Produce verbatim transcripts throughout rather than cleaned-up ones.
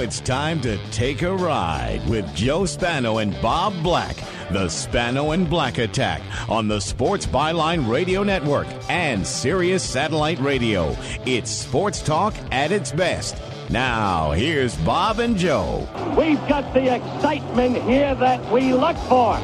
it's time to take a ride with Joe Spano and Bob Black. The Spano and Black Attack on the Sports Byline Radio Network and Sirius Satellite Radio. It's sports talk at its best. Now, here's Bob and Joe. We've got the excitement here that we look for.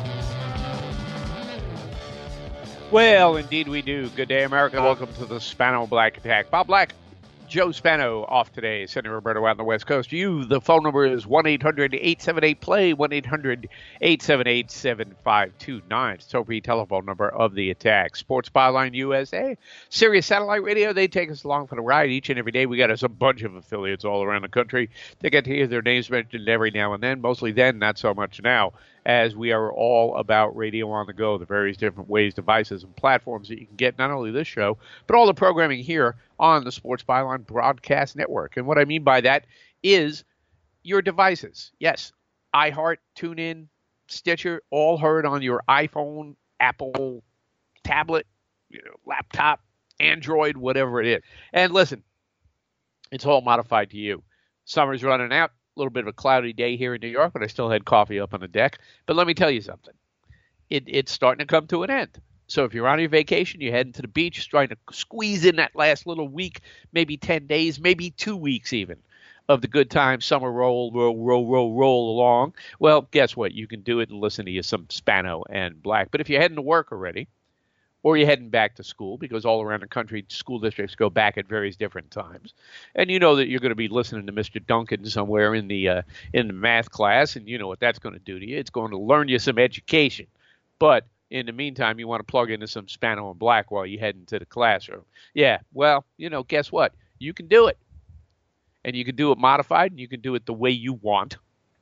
Well, indeed we do. Good day, America. Welcome to the Spano Black Attack. Bob Black, Joe Spano off today, sending Roberto out on the West Coast. You, the phone number is one eight hundred eight seven eight play, one eight hundred eight seven eight seven five two nine. It's the toll-free telephone number of the attack. Sports Byline U S A, Sirius Satellite Radio, they take us along for the ride each and every day. We got us a bunch of affiliates all around the country. They get to hear their names mentioned every now and then, mostly then, not so much now, as we are all about radio on the go, the various different ways, devices, and platforms that you can get not only this show, but all the programming here on the Sports Byline Broadcast Network. And what I mean by that is your devices. Yes, iHeart, TuneIn, Stitcher, all heard on your iPhone, Apple, tablet, you know, laptop, Android, whatever it is. And listen, it's all modified to you. Summer's running out. A little bit of a cloudy day here in New York, but I still had coffee up on the deck. But let me tell you something. It, it's starting to come to an end. So if you're on your vacation, you're heading to the beach, trying to squeeze in that last little week, maybe ten days, maybe two weeks even, of the good time summer roll, roll, roll, roll, roll along. Well, guess what? You can do it and listen to you some Spano and Black. But if you're heading to work already, or you're heading back to school, because all around the country, school districts go back at various different times. And you know that you're going to be listening to Mister Duncan somewhere in the uh, in the math class, and you know what that's going to do to you. It's going to learn you some education. But in the meantime, you want to plug into some Spano and Black while you head into the classroom. Yeah, well, you know, guess what? You can do it. And you can do it modified, and you can do it the way you want.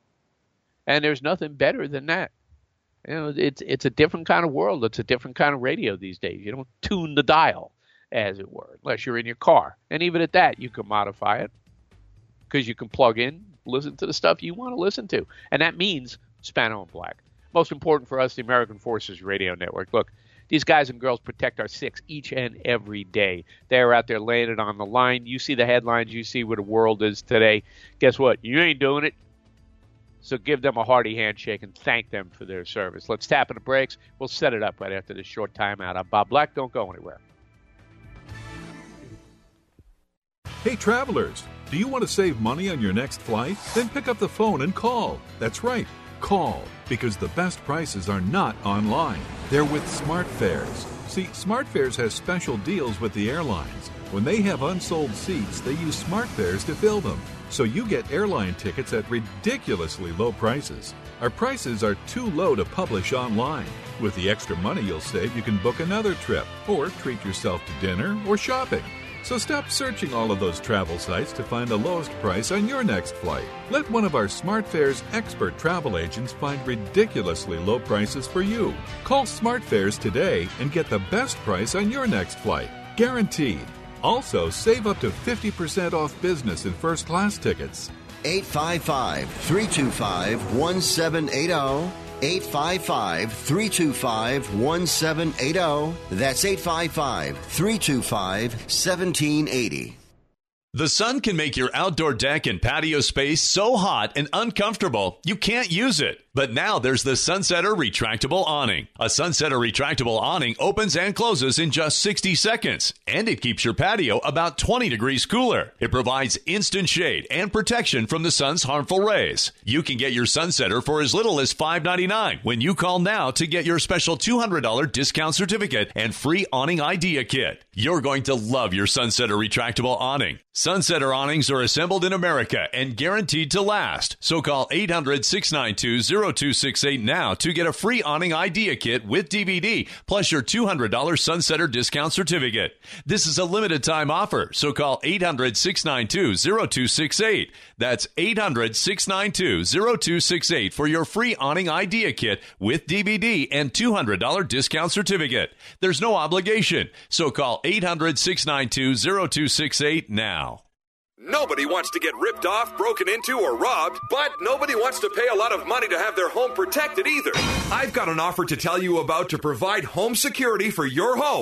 And there's nothing better than that. You know, it's it's a different kind of world. It's a different kind of radio these days. You don't tune the dial, as it were, unless you're in your car. And even at that, you can modify it because you can plug in, listen to the stuff you want to listen to. And that means Spano and Black. Most important for us, the American Forces Radio Network. Look, these guys and girls protect our six each and every day. They're out there laying it on the line. You see the headlines. You see where the world is today. Guess what? You ain't doing it. So give them a hearty handshake and thank them for their service. Let's tap in the brakes. We'll set it up right after this short timeout. I'm Bob Black. Don't go anywhere. Hey, travelers, do you want to save money on your next flight? Then pick up the phone and call. That's right, call, because the best prices are not online. They're with SmartFares. See, SmartFares has special deals with the airlines. When they have unsold seats, they use SmartFares to fill them. So you get airline tickets at ridiculously low prices. Our prices are too low to publish online. With the extra money you'll save, you can book another trip or treat yourself to dinner or shopping. So stop searching all of those travel sites to find the lowest price on your next flight. Let one of our SmartFares expert travel agents find ridiculously low prices for you. Call SmartFares today and get the best price on your next flight. Guaranteed. Also, save up to fifty percent off business and first class tickets. eight five five, three two five, one seven eight zero. eight five five, three two five, one seven eight zero. That's eight five five, three two five, one seven eight zero. The sun can make your outdoor deck and patio space so hot and uncomfortable you can't use it. But now there's the Sunsetter Retractable Awning. A Sunsetter Retractable Awning opens and closes in just sixty seconds, and it keeps your patio about twenty degrees cooler. It provides instant shade and protection from the sun's harmful rays. You can get your Sunsetter for as little as five ninety-nine when you call now to get your special two hundred dollars discount certificate and free awning idea kit. You're going to love your Sunsetter Retractable Awning. Sunsetter awnings are assembled in America and guaranteed to last. So call eight hundred, six nine two, zero two six eight now to get a free awning idea kit with D V D, plus your two hundred dollars Sunsetter discount certificate. This is a limited time offer, so call eight hundred, six nine two, zero two six eight. That's eight hundred, six nine two, zero two six eight for your free awning idea kit with D V D and two hundred dollars discount certificate. There's no obligation, so call eight hundred, six nine two, zero two six eight now. Nobody wants to get ripped off, broken into, or robbed, but nobody wants to pay a lot of money to have their home protected either. I've got an offer to tell you about to provide home security for your home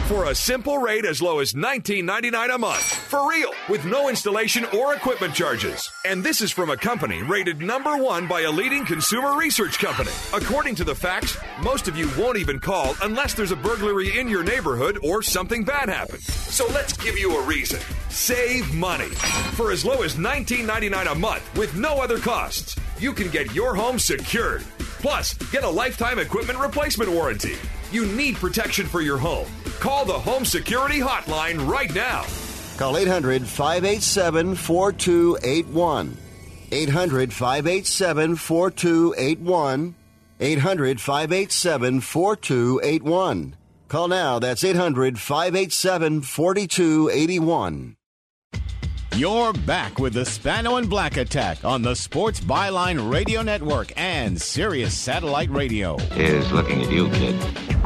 for a simple rate as low as nineteen ninety-nine a month. For real, with no installation or equipment charges. And this is from a company rated number one by a leading consumer research company. According to the facts, most of you won't even call unless there's a burglary in your neighborhood or something bad happens. So let's give you a reason. Save money. For as low as nineteen ninety-nine a month with no other costs, you can get your home secured. Plus, get a lifetime equipment replacement warranty. You need protection for your home. Call the Home Security Hotline right now. Call eight hundred, five eight seven, four two eight one. eight hundred, five eight seven, four two eight one. eight hundred, five eight seven, four two eight one. Call now. That's eight hundred, five eight seven, four two eight one. You're back with the Spano and Black Attack on the Sports Byline Radio Network and Sirius Satellite Radio. Here's looking at you, kid.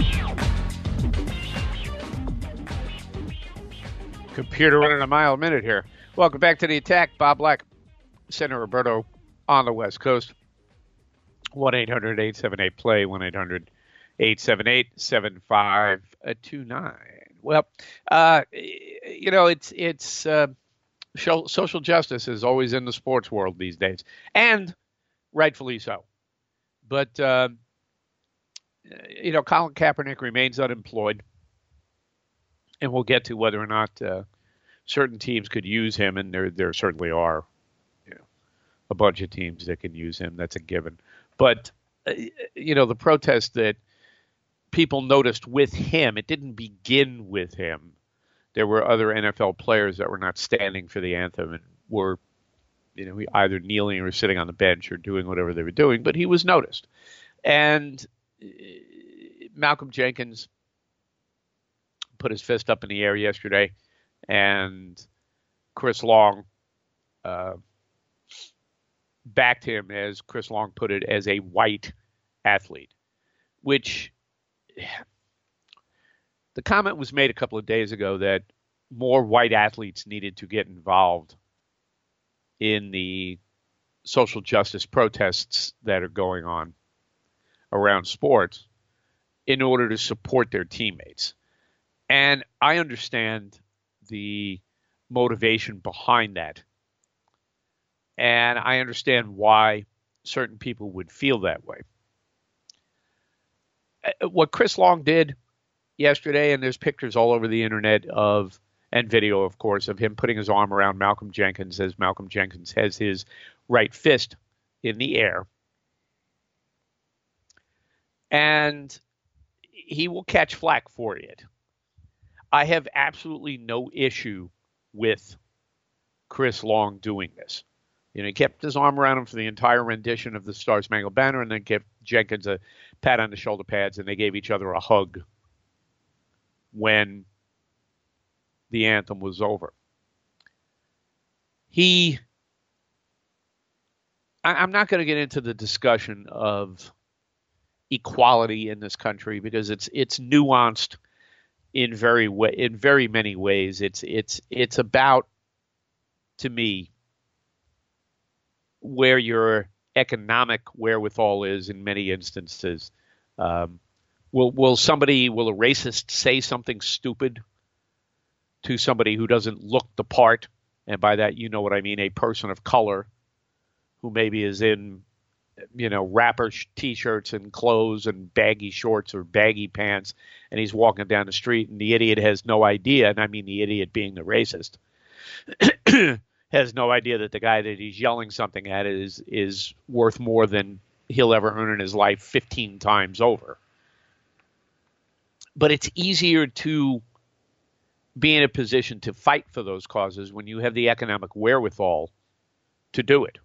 Computer running a mile a minute here. Welcome back to the attack. Bob Black, Senator Roberto on the West Coast. one eight hundred, eight seven eight, play, one eight hundred, eight seven eight, seven five two nine. Well, uh, you know, it's it's uh, social justice is always in the sports world these days, and rightfully so. But, uh, you know, Colin Kaepernick remains unemployed. And we'll get to whether or not uh, certain teams could use him, and there there certainly are, you know, a bunch of teams that can use him. That's a given. But uh, you know, the protest that people noticed with him, it didn't begin with him. There were other N F L players that were not standing for the anthem and were, you know, either kneeling or sitting on the bench or doing whatever they were doing. But he was noticed, and uh, Malcolm Jenkins put his fist up in the air yesterday, and Chris Long uh, backed him, as Chris Long put it, as a white athlete, which the comment was made a couple of days ago that more white athletes needed to get involved in the social justice protests that are going on around sports in order to support their teammates. And I understand the motivation behind that. And I understand why certain people would feel that way. What Chris Long did yesterday, and there's pictures all over the internet of, and video, of course, of him putting his arm around Malcolm Jenkins as Malcolm Jenkins has his right fist in the air. And he will catch flack for it. I have absolutely no issue with Chris Long doing this. You know, he kept his arm around him for the entire rendition of the Star Spangled Banner, and then gave Jenkins a pat on the shoulder pads, and they gave each other a hug when the anthem was over. He, I, I'm not going to get into the discussion of equality in this country because it's it's nuanced in very way, in very many ways. It's it's it's about, to me, where your economic wherewithal is in many instances. Um, will will somebody, will a racist say something stupid to somebody who doesn't look the part? And by that, you know what I mean, a person of color who maybe is in, you know, rapper T-shirts and clothes and baggy shorts or baggy pants, and he's walking down the street, and the idiot has no idea, and I mean the idiot being the racist, has no idea that the guy that he's yelling something at is is worth more than he'll ever earn in his life fifteen times over. But it's easier to be in a position to fight for those causes when you have the economic wherewithal to do it.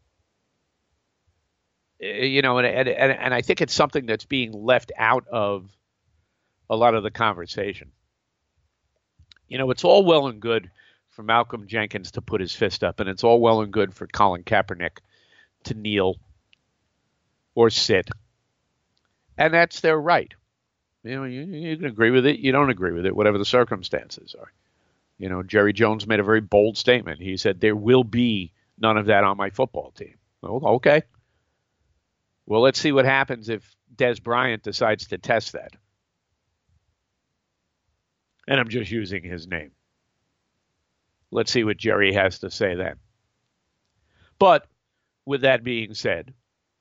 You know, and, and, and I think it's something that's being left out of a lot of the conversation. You know, it's all well and good for Malcolm Jenkins to put his fist up, and it's all well and good for Colin Kaepernick to kneel or sit. And that's their right. You know, you, you can agree with it, you don't agree with it, whatever the circumstances are. You know, Jerry Jones made a very bold statement. He said, there will be none of that on my football team. Well, okay. Well, let's see what happens if Des Bryant decides to test that. And I'm just using his name. Let's see what Jerry has to say then. But with that being said,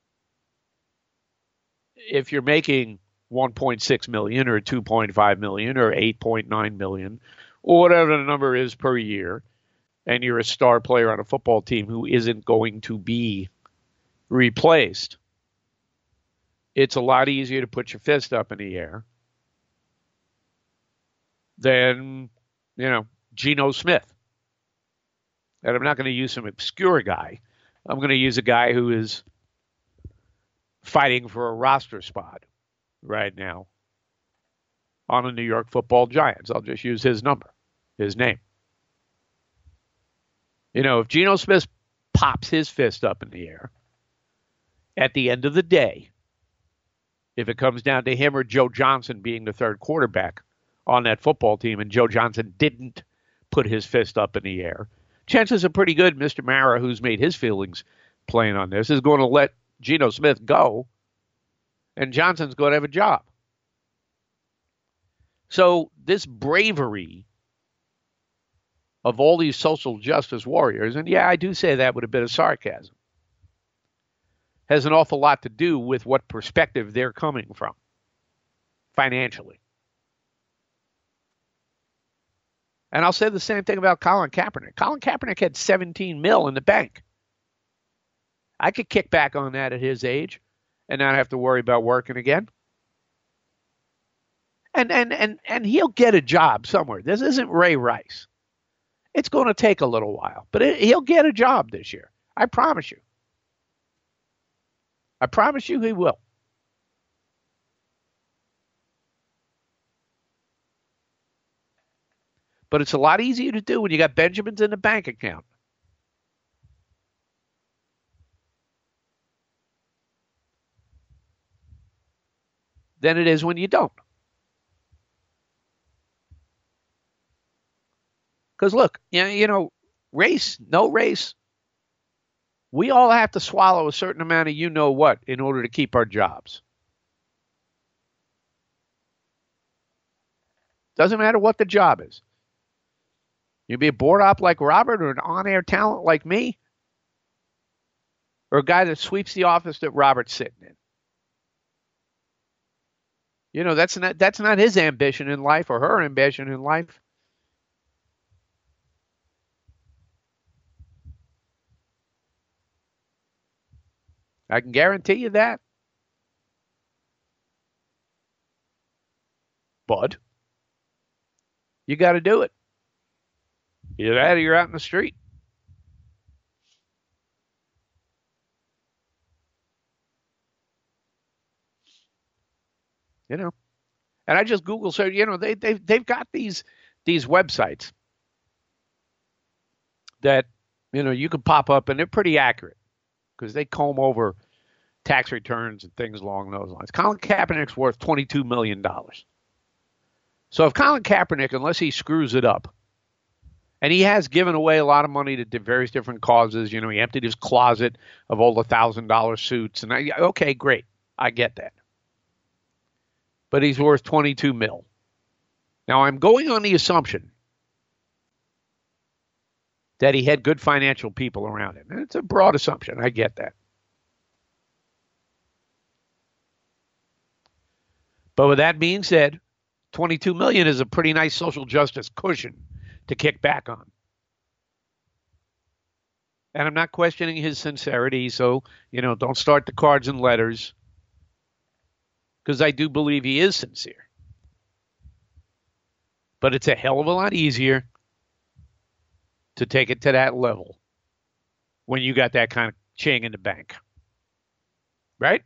if you're making one point six million dollars or two point five million dollars or eight point nine million dollars or whatever the number is per year, and you're a star player on a football team who isn't going to be replaced, it's a lot easier to put your fist up in the air than, you know, Geno Smith. And I'm not going to use some obscure guy. I'm going to use a guy who is fighting for a roster spot right now on the New York Football Giants. I'll just use his number, his name. You know, if Geno Smith pops his fist up in the air, at the end of the day, if it comes down to him or Joe Johnson being the third quarterback on that football team and Joe Johnson didn't put his fist up in the air, chances are pretty good Mister Mara, who's made his feelings plain on this, is going to let Geno Smith go, and Johnson's going to have a job. So this bravery of all these social justice warriors, and yeah, I do say that with a bit of sarcasm, has an awful lot to do with what perspective they're coming from financially. And I'll say the same thing about Colin Kaepernick. Colin Kaepernick had seventeen mil in the bank. I could kick back on that at his age and not have to worry about working again. And and and and he'll get a job somewhere. This isn't Ray Rice. It's going to take a little while, but it, he'll get a job this year. I promise you. I promise you he will. But it's a lot easier to do when you got Benjamins in the bank account. Than it is when you don't. Because look, you know, you know, race, no race, we all have to swallow a certain amount of you know what in order to keep our jobs. Doesn't matter what the job is. You be a board op like Robert or an on-air talent like me or a guy that sweeps the office that Robert's sitting in. You know, that's not that's not his ambition in life or her ambition in life. I can guarantee you that. But you got to do it. Either that or you're out in the street. You know, and I just Google search. You know, they they they've got these these websites that you know you can pop up, and they're pretty accurate because they comb over tax returns and things along those lines. Colin Kaepernick's worth twenty-two million dollars. So if Colin Kaepernick, unless he screws it up, and he has given away a lot of money to various different causes, you know, he emptied his closet of all the one thousand dollars suits, and I, okay, great, I get that. But he's worth twenty-two mil. Now, I'm going on the assumption that he had good financial people around him. And it's a broad assumption. I get that. But with that being said, twenty-two million dollars is a pretty nice social justice cushion to kick back on. And I'm not questioning his sincerity, so, you know, don't start the cards and letters. Because I do believe he is sincere. But it's a hell of a lot easier to take it to that level when you got that kind of ching in the bank. Right?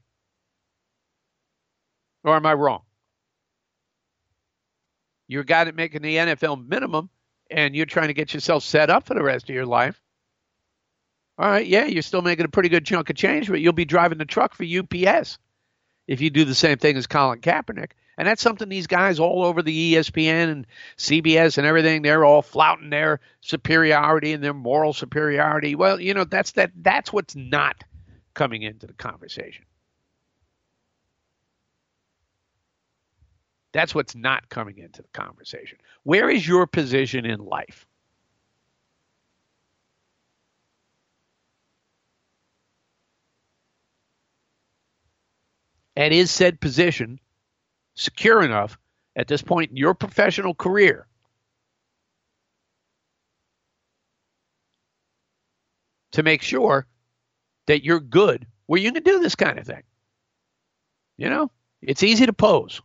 Or am I wrong? You're a guy that making the N F L minimum, and you're trying to get yourself set up for the rest of your life. All right, yeah, you're still making a pretty good chunk of change, but you'll be driving the truck for U P S if you do the same thing as Colin Kaepernick. And that's something these guys all over the E S P N and C B S and everything, they're all flouting their superiority and their moral superiority. Well, you know, that's that. That's what's not coming into the conversation. That's what's not coming into the conversation. Where is your position in life? And is said position secure enough at this point in your professional career to make sure that you're good where you can do this kind of thing? You know, it's easy to pose.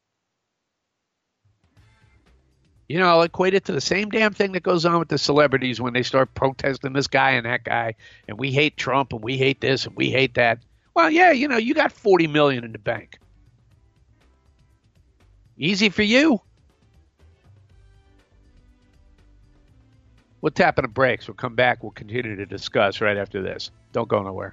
You know, I'll equate it to the same damn thing that goes on with the celebrities when they start protesting this guy and that guy, and we hate Trump and we hate this and we hate that. Well, yeah, you know, you got forty million dollars in the bank. Easy for you. We'll tap on the brakes. We'll come back. We'll continue to discuss right after this. Don't go nowhere.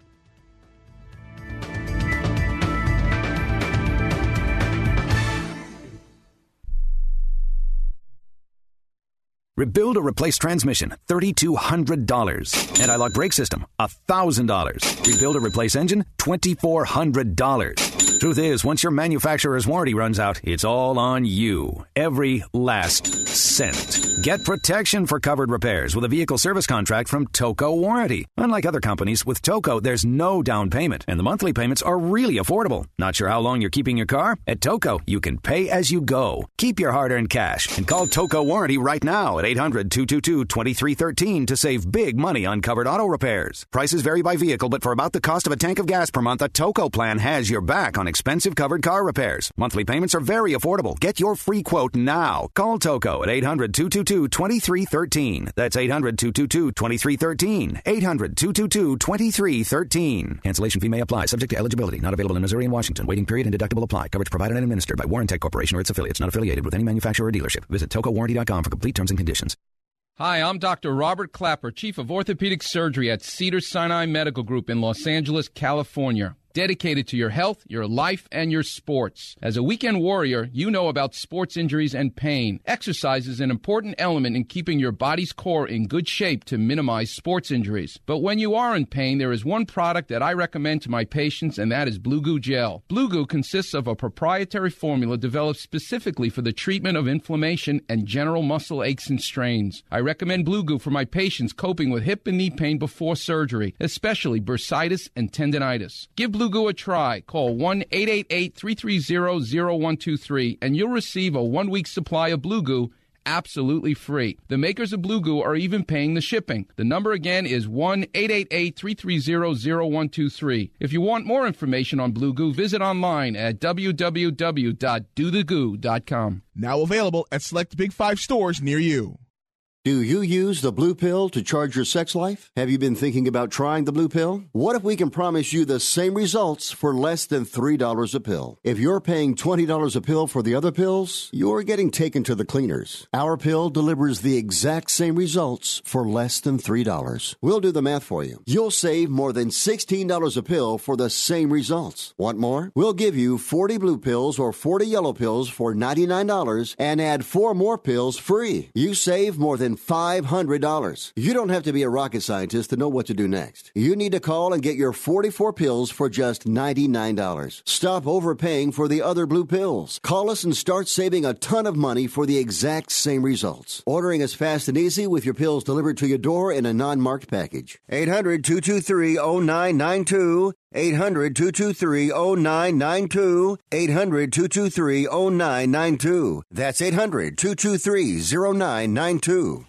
Rebuild or replace transmission, three thousand two hundred dollars. Anti-lock brake system, one thousand dollars. Rebuild or replace engine, two thousand four hundred dollars. Truth is, once your manufacturer's warranty runs out, it's all on you. Every last cent. Get protection for covered repairs with a vehicle service contract from Toco Warranty. Unlike other companies, with Toco, there's no down payment, and the monthly payments are really affordable. Not sure how long you're keeping your car? At Toco, you can pay as you go. Keep your hard-earned cash and call Toco Warranty right now at eight hundred, two two two, two three one three to save big money on covered auto repairs. Prices vary by vehicle, but for about the cost of a tank of gas per month, a Toco plan has your back on expensive covered car repairs. Monthly payments are very affordable. Get your free quote now. Call Toco at eight hundred, two two two, two three one three. That's eight hundred, two two two, two three one three. eight hundred, two two two, two three one three. Cancellation fee may apply. Subject to eligibility. Not available in Missouri and Washington. Waiting period and deductible apply. Coverage provided and administered by Warrantech Corporation or its affiliates. Not affiliated with any manufacturer or dealership. Visit toco warranty dot com for complete terms and conditions. Hi, I'm Doctor Robert Clapper, Chief of Orthopedic Surgery at Cedars-Sinai Medical Group in Los Angeles, California. Dedicated to your health, your life, and your sports. As a weekend warrior, you know about sports injuries and pain. Exercise is an important element in keeping your body's core in good shape to minimize sports injuries. But when you are in pain, there is one product that I recommend to my patients, and that is Blue Goo Gel. Blue Goo consists of a proprietary formula developed specifically for the treatment of inflammation and general muscle aches and strains. I recommend Blue Goo for my patients coping with hip and knee pain before surgery, especially bursitis and tendinitis. Give Blue Blue Goo a try. Call one eight eight eight, three three zero, zero one two three and you'll receive a one-week supply of Blue Goo absolutely free. The makers of Blue Goo are even paying the shipping. The number again is one eight eight eight, three three zero, zero one two three. If you want more information on Blue Goo, visit online at w w w dot do the goo dot com. Now available at select Big Five stores near you. Do you use the Blue Pill to charge your sex life? Have you been thinking about trying the Blue Pill? What if we can promise you the same results for less than three dollars a pill? If you're paying twenty dollars a pill for the other pills, you're getting taken to the cleaners. Our pill delivers the exact same results for less than three dollars. We'll do the math for you. You'll save more than sixteen dollars a pill for the same results. Want more? We'll give you forty blue pills or forty yellow pills for ninety-nine dollars and add four more pills free. You save more than five hundred dollars. You don't have to be a rocket scientist to know what to do next. You need to call and get your forty-four pills for just ninety-nine dollars. Stop overpaying for the other blue pills. Call us and start saving a ton of money for the exact same results. Ordering is fast and easy with your pills delivered to your door in a non-marked package. eight hundred, two two three, zero nine nine two. eight hundred, two two three, zero nine nine two. eight hundred, two two three, zero nine nine two. That's eight hundred, two two three, zero nine nine two.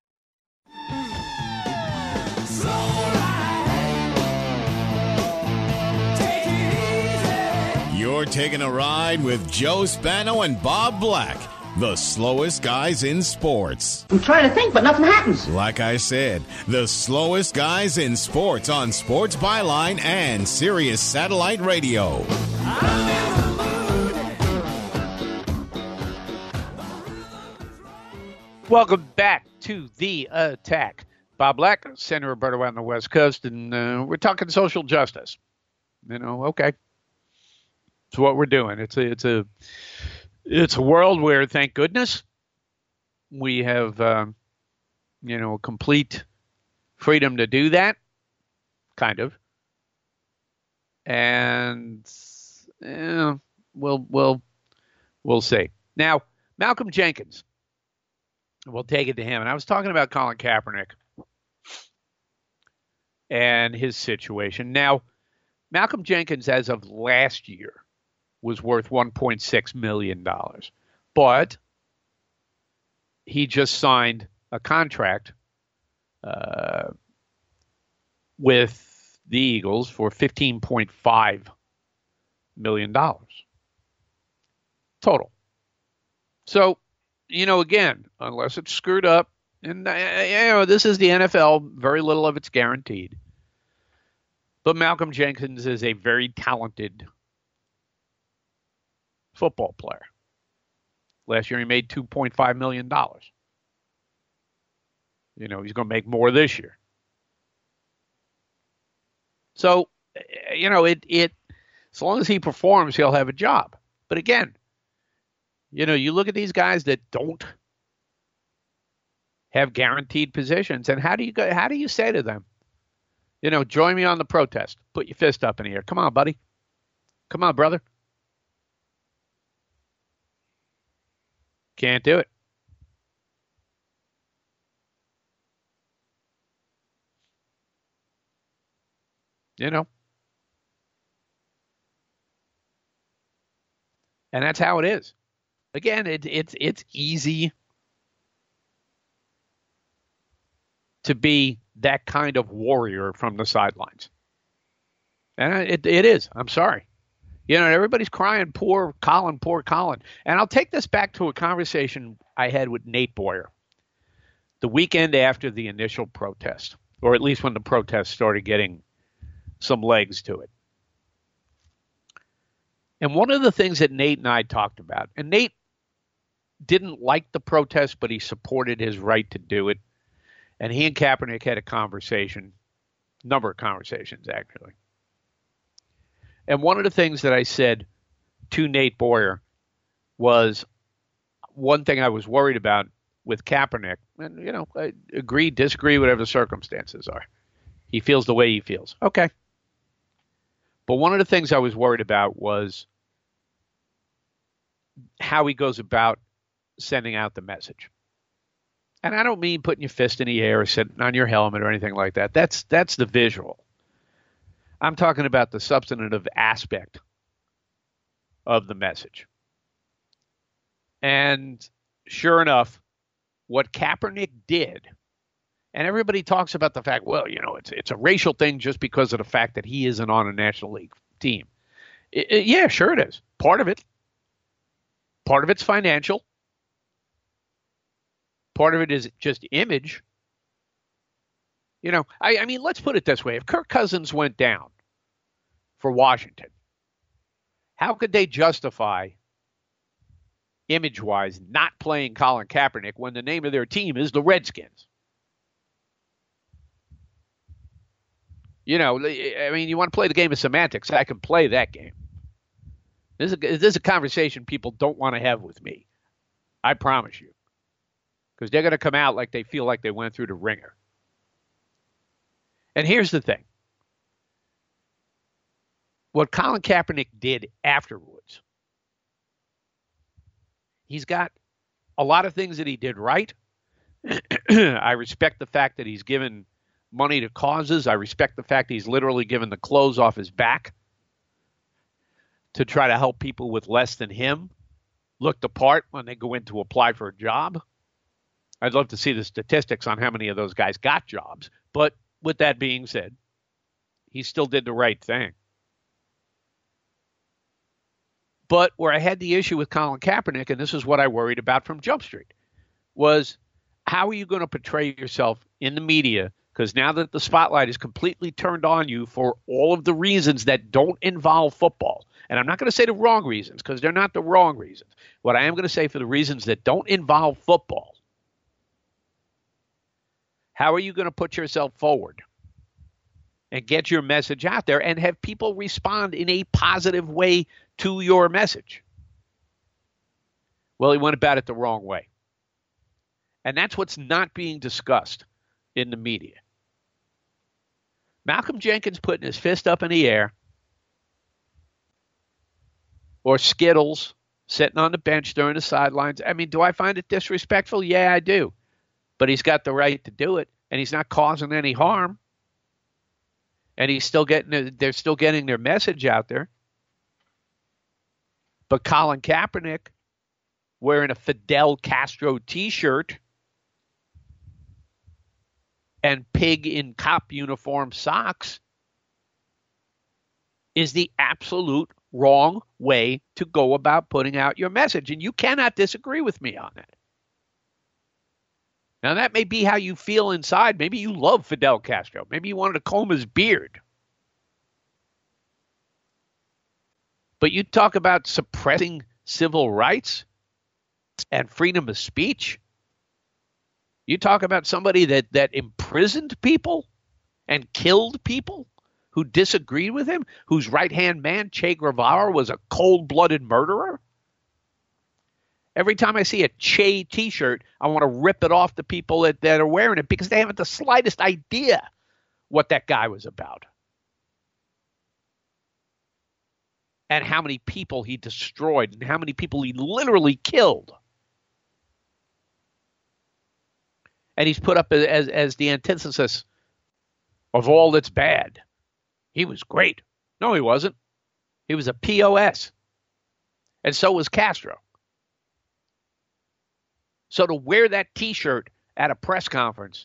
You're taking a ride with Joe Spano and Bob Black, the slowest guys in sports. I'm trying to think, but nothing happens. Like I said, the slowest guys in sports on Sports Byline and Sirius Satellite Radio. Welcome back to The Attack. Bob Black, Senator Roberto on the West Coast, and uh, we're talking social justice. You know, okay. It's what we're doing. It's a, it's a, it's a world where, thank goodness, we have, um, you know, complete freedom to do that, kind of. And, yeah, we'll, we'll, We'll see. Now, Malcolm Jenkins, we'll take it to him. And I was talking about Colin Kaepernick and his situation. Now, Malcolm Jenkins, as of last year, was worth one point six million dollars. But he just signed a contract uh, with the Eagles for fifteen point five million dollars total. So, you know, again, unless it's screwed up, and uh, you know, this is the N F L, very little of it's guaranteed. But Malcolm Jenkins is a very talented football player. Last year he made two point five million dollars. You know, he's going to make more this year. So, you know, it it as long as he performs, he'll have a job. But again, you know, you look at these guys that don't have guaranteed positions, and how do you go, how do you say to them, you know, join me on the protest. Put your fist up in the air. Come on, buddy. Come on, brother. Can't do it. You know. And that's how it is. Again, it, it's it's easy to be that kind of warrior from the sidelines. And it it is. I'm sorry. You know, everybody's crying, poor Colin, poor Colin. And I'll take this back to a conversation I had with Nate Boyer the weekend after the initial protest, or at least when the protest started getting some legs to it. And one of the things that Nate and I talked about, and Nate didn't like the protest, but he supported his right to do it. And he and Kaepernick had a conversation, a number of conversations, actually. And one of the things that I said to Nate Boyer was one thing I was worried about with Kaepernick. And, you know, I agree, disagree, whatever the circumstances are. He feels the way he feels. Okay. But one of the things I was worried about was how he goes about sending out the message. And I don't mean putting your fist in the air or sitting on your helmet or anything like that. That's that's the visual. I'm talking about the substantive aspect of the message. And sure enough, what Kaepernick did, and everybody talks about the fact, well, you know, it's it's a racial thing just because of the fact that he isn't on a National League team. It, it, yeah, sure it is. Part of it. Part of it's financial. Part of it is just image. You know, I, I mean, let's put it this way. If Kirk Cousins went down for Washington, how could they justify, image-wise, not playing Colin Kaepernick when the name of their team is the Redskins? You know, I mean, you want to play the game of semantics, I can play that game. This is, a, this is a conversation people don't want to have with me. I promise you. Because they're going to come out like they feel like they went through the ringer. And here's the thing. What Colin Kaepernick did afterwards, he's got a lot of things that he did right. I respect the fact that he's given money to causes. I respect the fact that he's literally given the clothes off his back to try to help people with less than him look the part when they go in to apply for a job. I'd love to see the statistics on how many of those guys got jobs. But with that being said, he still did the right thing. But where I had the issue with Colin Kaepernick, and this is what I worried about from Jump Street, was how are you going to portray yourself in the media? Because now that the spotlight is completely turned on you for all of the reasons that don't involve football, and I'm not going to say the wrong reasons because they're not the wrong reasons. What I am going to say for the reasons that don't involve football, how are you going to put yourself forward and get your message out there and have people respond in a positive way to your message? Well, he went about it the wrong way. And that's what's not being discussed in the media. Malcolm Jenkins putting his fist up in the air, or Skittles sitting on the bench during the sidelines. I mean, do I find it disrespectful? Yeah, I do. But he's got the right to do it, and he's not causing any harm. And he's still getting, they're still getting their message out there. But Colin Kaepernick, wearing a Fidel Castro T-shirt and pig in cop uniform socks, is the absolute wrong way to go about putting out your message. And you cannot disagree with me on that. Now, that may be how you feel inside. Maybe you love Fidel Castro. Maybe you wanted to comb his beard. But you talk about suppressing civil rights and freedom of speech. You talk about somebody that, that imprisoned people and killed people who disagreed with him, whose right-hand man, Che Guevara, was a cold-blooded murderer. Every time I see a Che T-shirt, I want to rip it off the people that, that are wearing it because they haven't the slightest idea what that guy was about and how many people he destroyed and how many people he literally killed. And he's put up as, as the antithesis of all that's bad. He was great. No, he wasn't. He was a P O S. And so was Castro. So to wear that T-shirt at a press conference,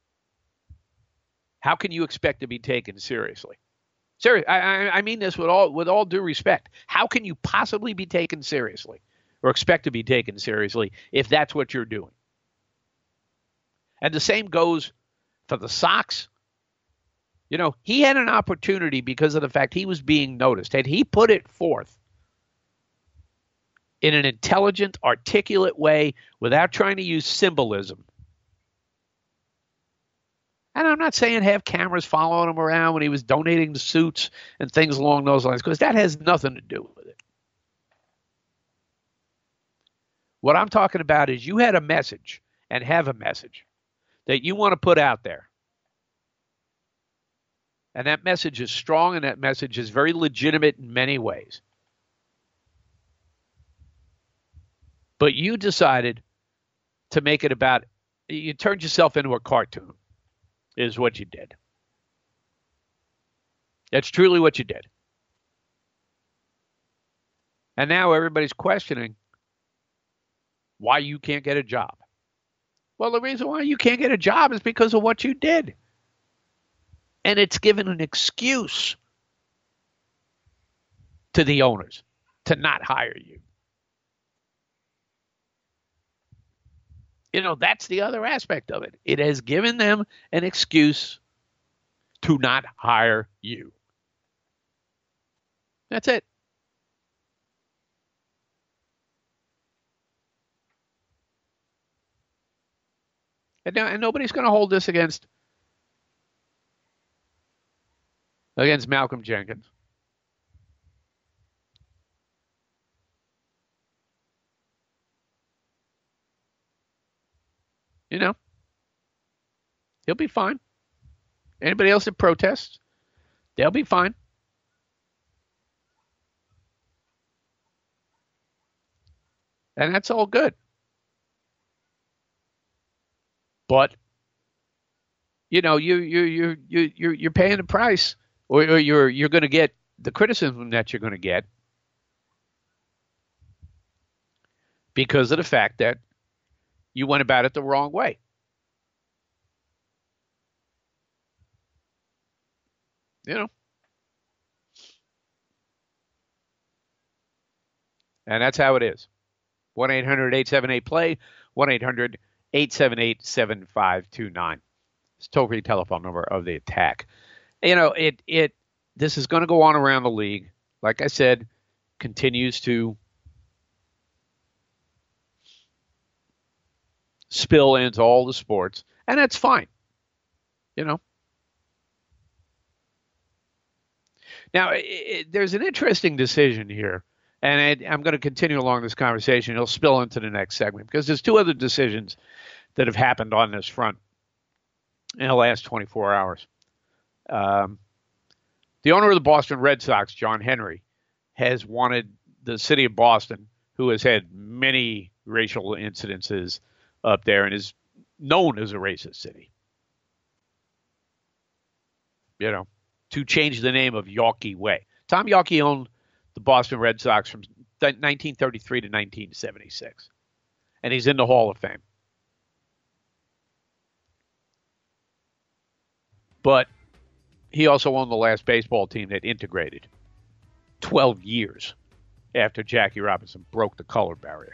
how can you expect to be taken seriously? Seriously, I, I mean this with all with all due respect. How can you possibly be taken seriously or expect to be taken seriously if that's what you're doing? And the same goes for the socks. You know, he had an opportunity because of the fact he was being noticed. Had he put it forth in an intelligent, articulate way without trying to use symbolism. And I'm not saying have cameras following him around when he was donating the suits and things along those lines, because that has nothing to do with it. What I'm talking about is you had a message and have a message that you want to put out there. And that message is strong and that message is very legitimate in many ways. But you decided to make it about, you turned yourself into a cartoon, is what you did. That's truly what you did. And now everybody's questioning why you can't get a job. Well, the reason why you can't get a job is because of what you did. And it's given an excuse to the owners to not hire you. You know, that's the other aspect of it. It has given them an excuse to not hire you. That's it. And, now, and nobody's going to hold this against against Malcolm Jenkins. You know, he'll be fine. Anybody else that protests, they'll be fine. And that's all good. But, you know, you you you you you're you're paying the price, or, or you're you're going to get the criticism that you're going to get because of the fact that you went about it the wrong way. You know. And that's how it is. one eight hundred eight seven eight play, one eight hundred eight seven eight seven five two nine. It's toll-free telephone number of the attack. You know, it it this is going to go on around the league. Like I said, continues to spill into all the sports, and that's fine. You know. Now, it, it, there's an interesting decision here, and it, I'm going to continue along this conversation. It'll spill into the next segment because there's two other decisions that have happened on this front in the last twenty-four hours. Um, the owner of the Boston Red Sox, John Henry, has wanted the city of Boston, who has had many racial incidences up there and is known as a racist city. You know, to change the name of Yawkey Way. Tom Yawkey owned the Boston Red Sox from nineteen thirty-three to nineteen seventy-six. And he's in the Hall of Fame. But he also owned the last baseball team that integrated twelve years after Jackie Robinson broke the color barrier.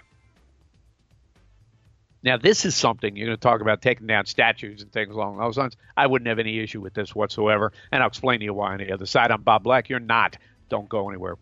Now, this is something you're going to talk about taking down statues and things along those lines. I wouldn't have any issue with this whatsoever, and I'll explain to you why on the other side. I'm Bob Black. You're not. Don't go anywhere.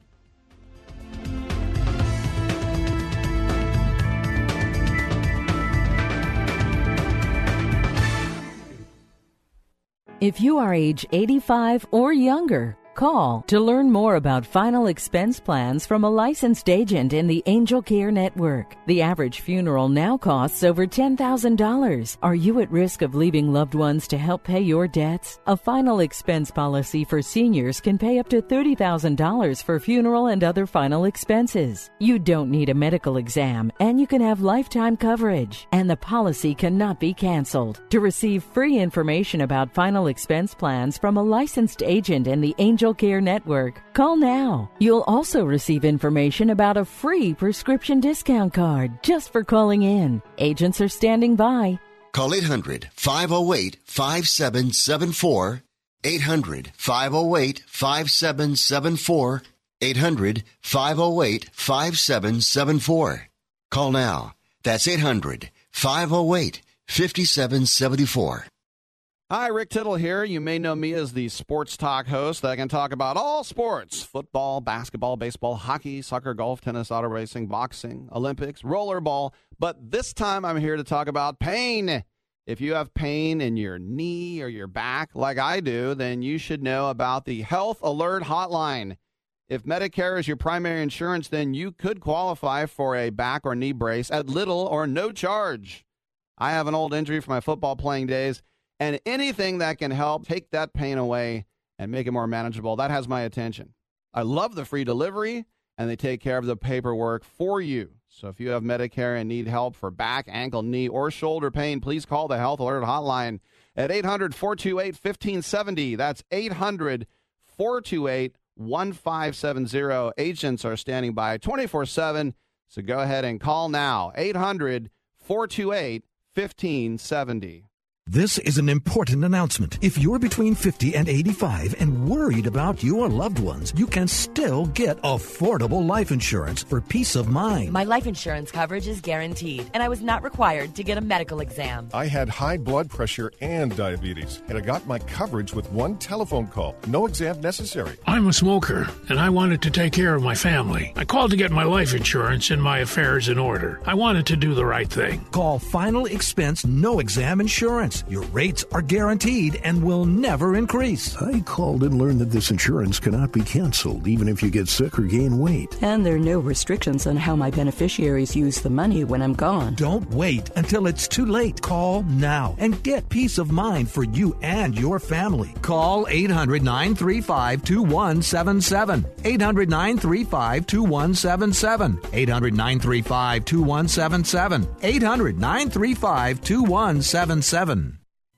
If you are age eighty-five or younger, call to learn more about final expense plans from a licensed agent in the Angel Care Network. The average funeral now costs over ten thousand dollars. Are you at risk of leaving loved ones to help pay your debts? A final expense policy for seniors can pay up to thirty thousand dollars for funeral and other final expenses. You don't need a medical exam, and you can have lifetime coverage, and the policy cannot be canceled. To receive free information about final expense plans from a licensed agent in the Angel Care Network, call now. You'll also receive information about a free prescription discount card just for calling in. Agents are standing by. Call eight hundred, five oh eight, five seven seven four. eight hundred, five oh eight, five seven seven four. eight hundred, five oh eight, five seven seven four. Call now. That's eight hundred, five oh eight, five seven seven four. Hi, Rick Tittle here. You may know me as the Sports Talk host that can talk about all sports: football, basketball, baseball, hockey, soccer, golf, tennis, auto racing, boxing, Olympics, rollerball. But this time I'm here to talk about pain. If you have pain in your knee or your back like I do, then you should know about the Health Alert Hotline. If Medicare is your primary insurance, then you could qualify for a back or knee brace at little or no charge. I have an old injury from my football playing days, and anything that can help take that pain away and make it more manageable, that has my attention. I love the free delivery, and they take care of the paperwork for you. So if you have Medicare and need help for back, ankle, knee, or shoulder pain, please call the Health Alert Hotline at eight hundred, four two eight, one five seven zero. That's eight hundred, four two eight, one five seven zero. Agents are standing by twenty-four seven, so go ahead and call now. eight hundred, four two eight, one five seven zero. This is an important announcement. If you're between fifty and eighty-five and worried about your loved ones, you can still get affordable life insurance for peace of mind. My life insurance coverage is guaranteed, and I was not required to get a medical exam. I had high blood pressure and diabetes, and I got my coverage with one telephone call. No exam necessary. I'm a smoker, and I wanted to take care of my family. I called to get my life insurance and my affairs in order. I wanted to do the right thing. Call Final Expense No Exam Insurance. Your rates are guaranteed and will never increase. I called and learned that this insurance cannot be canceled, even if you get sick or gain weight. And there are no restrictions on how my beneficiaries use the money when I'm gone. Don't wait until it's too late. Call now and get peace of mind for you and your family. Call eight hundred, nine three five, two one seven seven. eight hundred, nine three five, two one seven seven. eight hundred, nine three five, two one seven seven. eight hundred, nine three five, two one seven seven.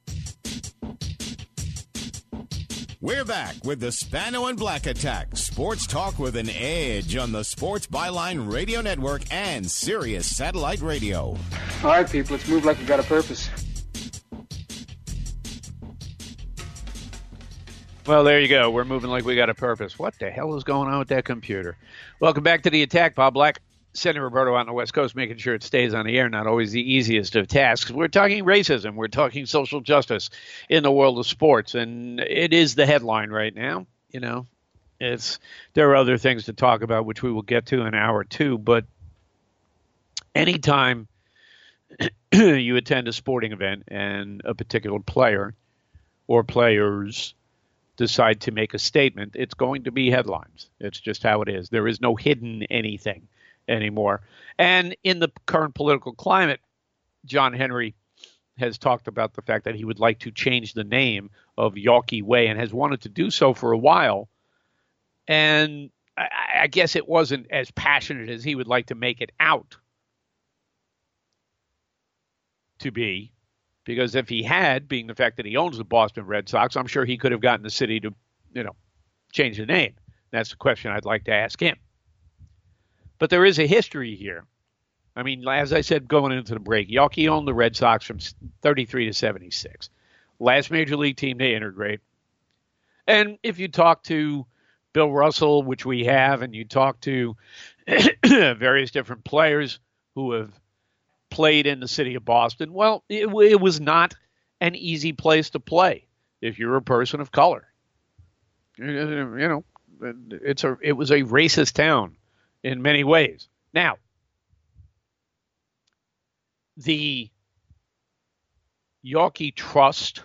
We're back with the Spano and Black Attack. Sports talk with an edge on the Sports Byline Radio Network and Sirius Satellite Radio. All right, people, let's move like we got a purpose. Well, there you go. We're moving like we got a purpose. What the hell is going on with that computer? Welcome back to the attack, Bob Black. Senator Roberto out on the West Coast, making sure it stays on the air, not always the easiest of tasks. We're talking racism. We're talking social justice in the world of sports, and it is the headline right now. You know, it's there are other things to talk about, which we will get to in hour two, but anytime you attend a sporting event and a particular player or players decide to make a statement, it's going to be headlines. It's just how it is. There is no hidden anything anymore. And in the current political climate, John Henry has talked about the fact that he would like to change the name of Yawkey Way and has wanted to do so for a while. And I, I guess it wasn't as passionate as he would like to make it out to be, because if he had, being the fact that he owns the Boston Red Sox, I'm sure he could have gotten the city to, you know, change the name. That's the question I'd like to ask him. But there is a history here. I mean, as I said going into the break, Yawkey owned the Red Sox from thirty-three to seventy-six. Last major league team to integrate. And if you talk to Bill Russell, which we have, and you talk to various different players who have played in the city of Boston, well, it, it was not an easy place to play if you're a person of color. You know, it's a it was a racist town in many ways. Now, the Yawkey Trust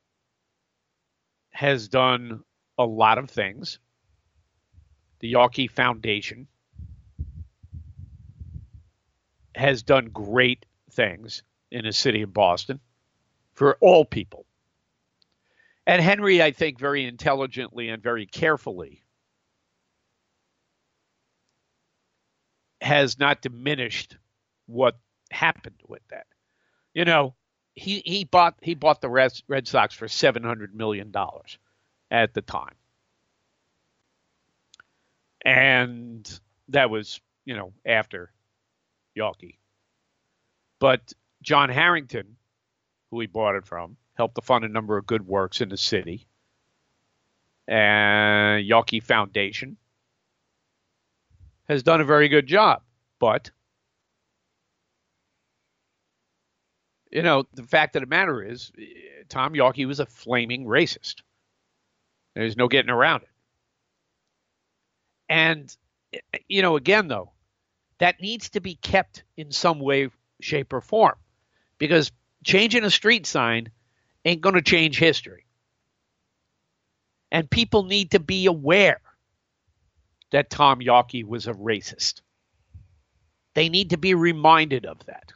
has done a lot of things. The Yawkey Foundation has done great things in the city of Boston for all people. And Henry, I think, very intelligently and very carefully has not diminished what happened with that. You know, he, he bought he bought the Red, Red Sox for seven hundred million dollars at the time. And that was, you know, after Yawkey. But John Harrington, who he bought it from, helped to fund a number of good works in the city. And Yawkey Foundation has done a very good job. But, you know, the fact of the matter is, Tom Yawkey was a flaming racist. There's no getting around it. And, you know, again, though, that needs to be kept in some way, shape, or form. Because changing a street sign ain't going to change history. And people need to be aware that Tom Yawkey was a racist. They need to be reminded of that.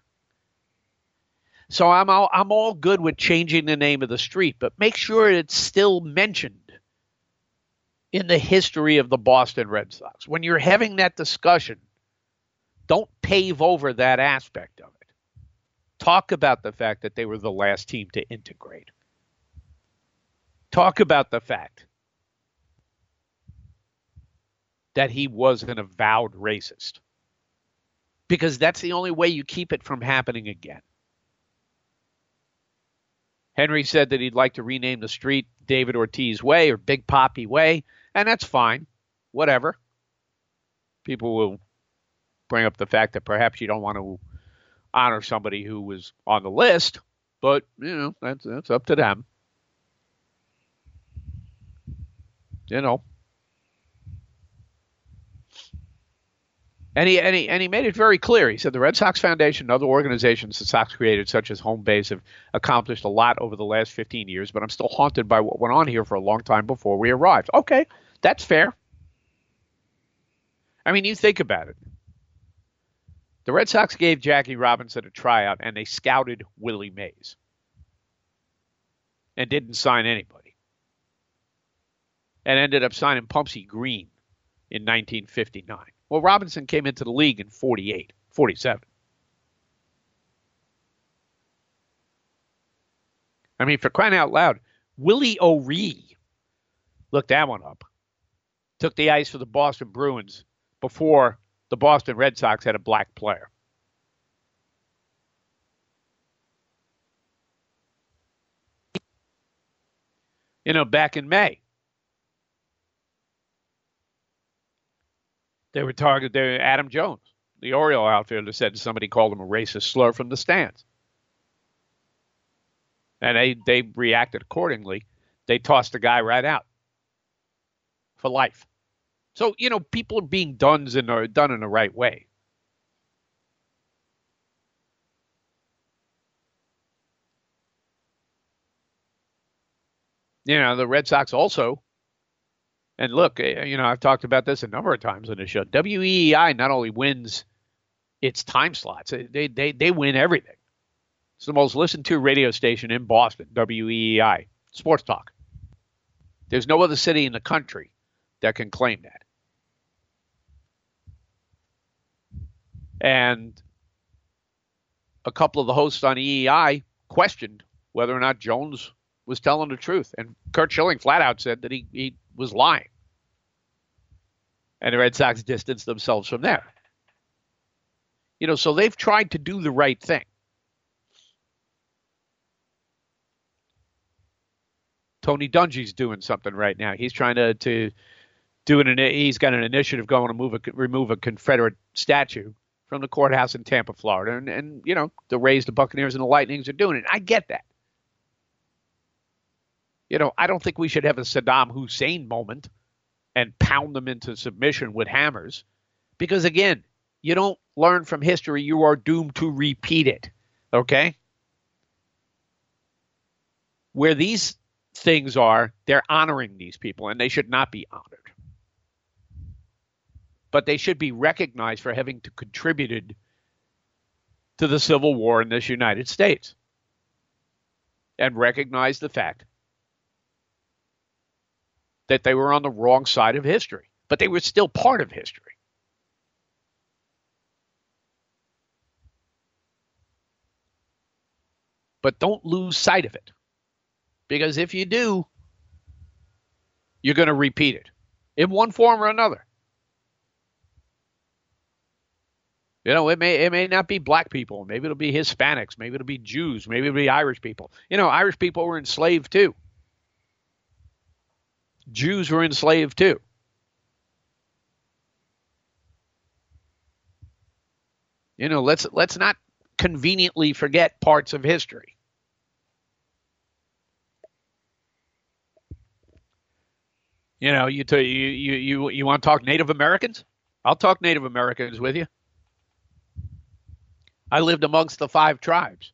So I'm all, I'm all good with changing the name of the street, but make sure it's still mentioned in the history of the Boston Red Sox. When you're having that discussion, don't pave over that aspect of it. Talk about the fact that they were the last team to integrate. Talk about the fact that he was an avowed racist. Because that's the only way you keep it from happening again. Henry said that he'd like to rename the street David Ortiz Way or Big Papi Way, and that's fine. Whatever. People will bring up the fact that perhaps you don't want to honor somebody who was on the list, but, you know, that's, that's up to them. You know. And he, and, he, and he made it very clear. He said the Red Sox Foundation and other organizations the Sox created, such as Home Base, have accomplished a lot over the last fifteen years, but I'm still haunted by what went on here for a long time before we arrived. Okay, that's fair. I mean, you think about it. The Red Sox gave Jackie Robinson a tryout, and they scouted Willie Mays and didn't sign anybody. And ended up signing Pumpsy Green in nineteen fifty-nine. Well, Robinson came into the league in forty-eight, forty-seven. I mean, for crying out loud, Willie O'Ree, look that one up, took the ice for the Boston Bruins before the Boston Red Sox had a black player. You know, back in May, they were targeting Adam Jones, the Oriole outfielder, said somebody called him a racist slur from the stands. And they, they reacted accordingly. They tossed the guy right out for life. So, you know, people are being done in the, done in the right way. You know, the Red Sox also, and look, you know, I've talked about this a number of times on the show. W E E I not only wins its time slots, they they they win everything. It's the most listened to radio station in Boston, W E E I, Sports Talk. There's no other city in the country that can claim that. And a couple of the hosts on E E I questioned whether or not Jones was telling the truth. And Curt Schilling flat out said that he, he was lying. And the Red Sox distanced themselves from there. You know, so they've tried to do the right thing. Tony Dungy's doing something right now. He's trying to, to do an, he's got an initiative going to move a, remove a Confederate statue from the courthouse in Tampa, Florida. And, and, you know, the Rays, the Buccaneers, and the Lightnings are doing it. I get that. You know, I don't think we should have a Saddam Hussein moment and pound them into submission with hammers. Because, again, you don't learn from history. You are doomed to repeat it. Okay? Where these things are, they're honoring these people, and they should not be honored. But they should be recognized for having to contributed to the Civil War in this United States. And recognize the fact that they were on the wrong side of history. But they were still part of history. But don't lose sight of it. Because if you do, you're going to repeat it in one form or another. You know, it may it may not be black people. Maybe it'll be Hispanics. Maybe it'll be Jews. Maybe it'll be Irish people. You know, Irish people were enslaved too. Jews were enslaved too. You know, let's let's not conveniently forget parts of history. You know, you, t- you you you you want to talk Native Americans? I'll talk Native Americans with you. I lived amongst the five tribes.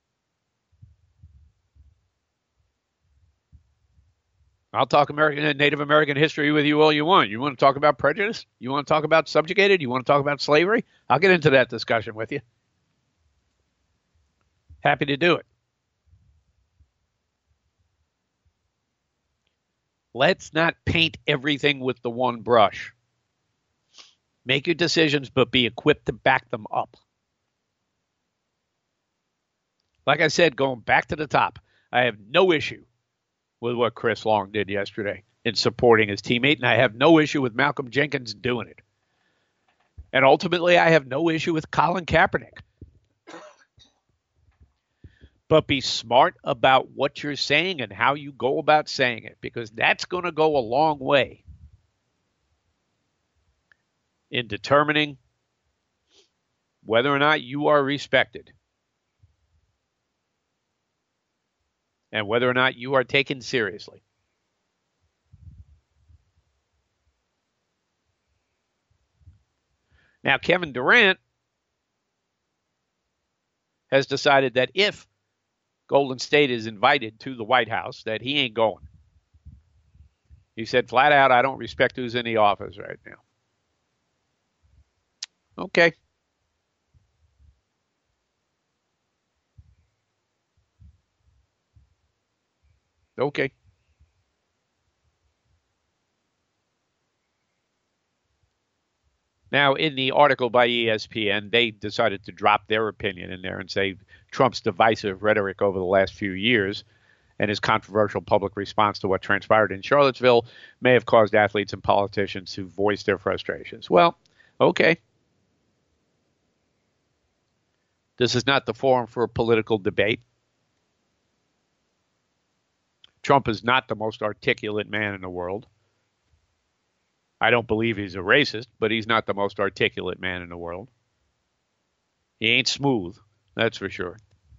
I'll talk American Native American history with you all you want. You want to talk about prejudice? You want to talk about subjugated? You want to talk about slavery? I'll get into that discussion with you. Happy to do it. Let's not paint everything with the one brush. Make your decisions, but be equipped to back them up. Like I said, going back to the top, I have no issue with what Chris Long did yesterday in supporting his teammate, and I have no issue with Malcolm Jenkins doing it. And ultimately, I have no issue with Colin Kaepernick. But be smart about what you're saying and how you go about saying it, because that's going to go a long way in determining whether or not you are respected and whether or not you are taken seriously. Now, Kevin Durant has decided that if Golden State is invited to the White House, that he ain't going. He said flat out, I don't respect who's in the office right now. Okay. Okay. Now, in the article by E S P N, they decided to drop their opinion in there and say Trump's divisive rhetoric over the last few years and his controversial public response to what transpired in Charlottesville may have caused athletes and politicians to voice their frustrations. Well, okay. This is not the forum for a political debate. Trump is not the most articulate man in the world. I don't believe he's a racist, but he's not the most articulate man in the world. He ain't smooth, that's for sure.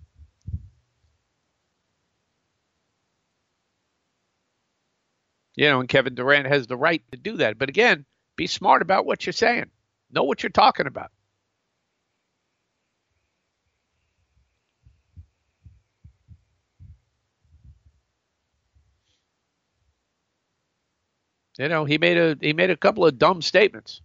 You know, and Kevin Durant has the right to do that. But again, be smart about what you're saying. Know what you're talking about. You know, he made a he made a couple of dumb statements.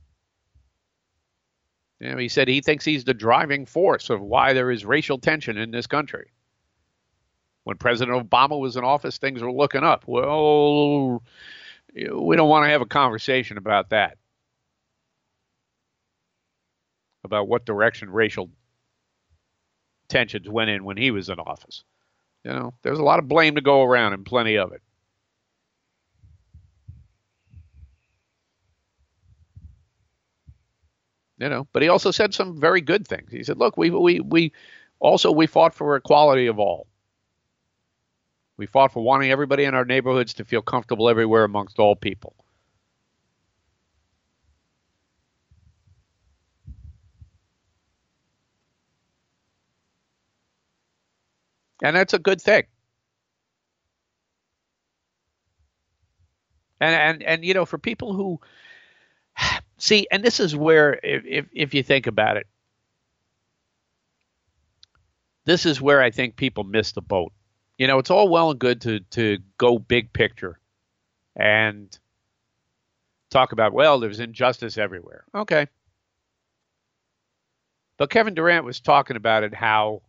You know, he said he thinks he's the driving force of why there is racial tension in this country. When President Obama was in office, things were looking up. Well, we don't want to have a conversation about that. about what direction racial tensions went in when he was in office. You know, there's a lot of blame to go around and plenty of it. You know, but he also said some very good things. He said, look, we we we also we fought for equality of all. We fought for wanting everybody in our neighborhoods to feel comfortable everywhere amongst all people. And that's a good thing. And, and, and you know, for people who see, and this is where, if, if, if you think about it, this is where I think people miss the boat. You know, it's all well and good to, to go big picture and talk about, well, there's injustice everywhere. Okay. But Kevin Durant was talking about it, how,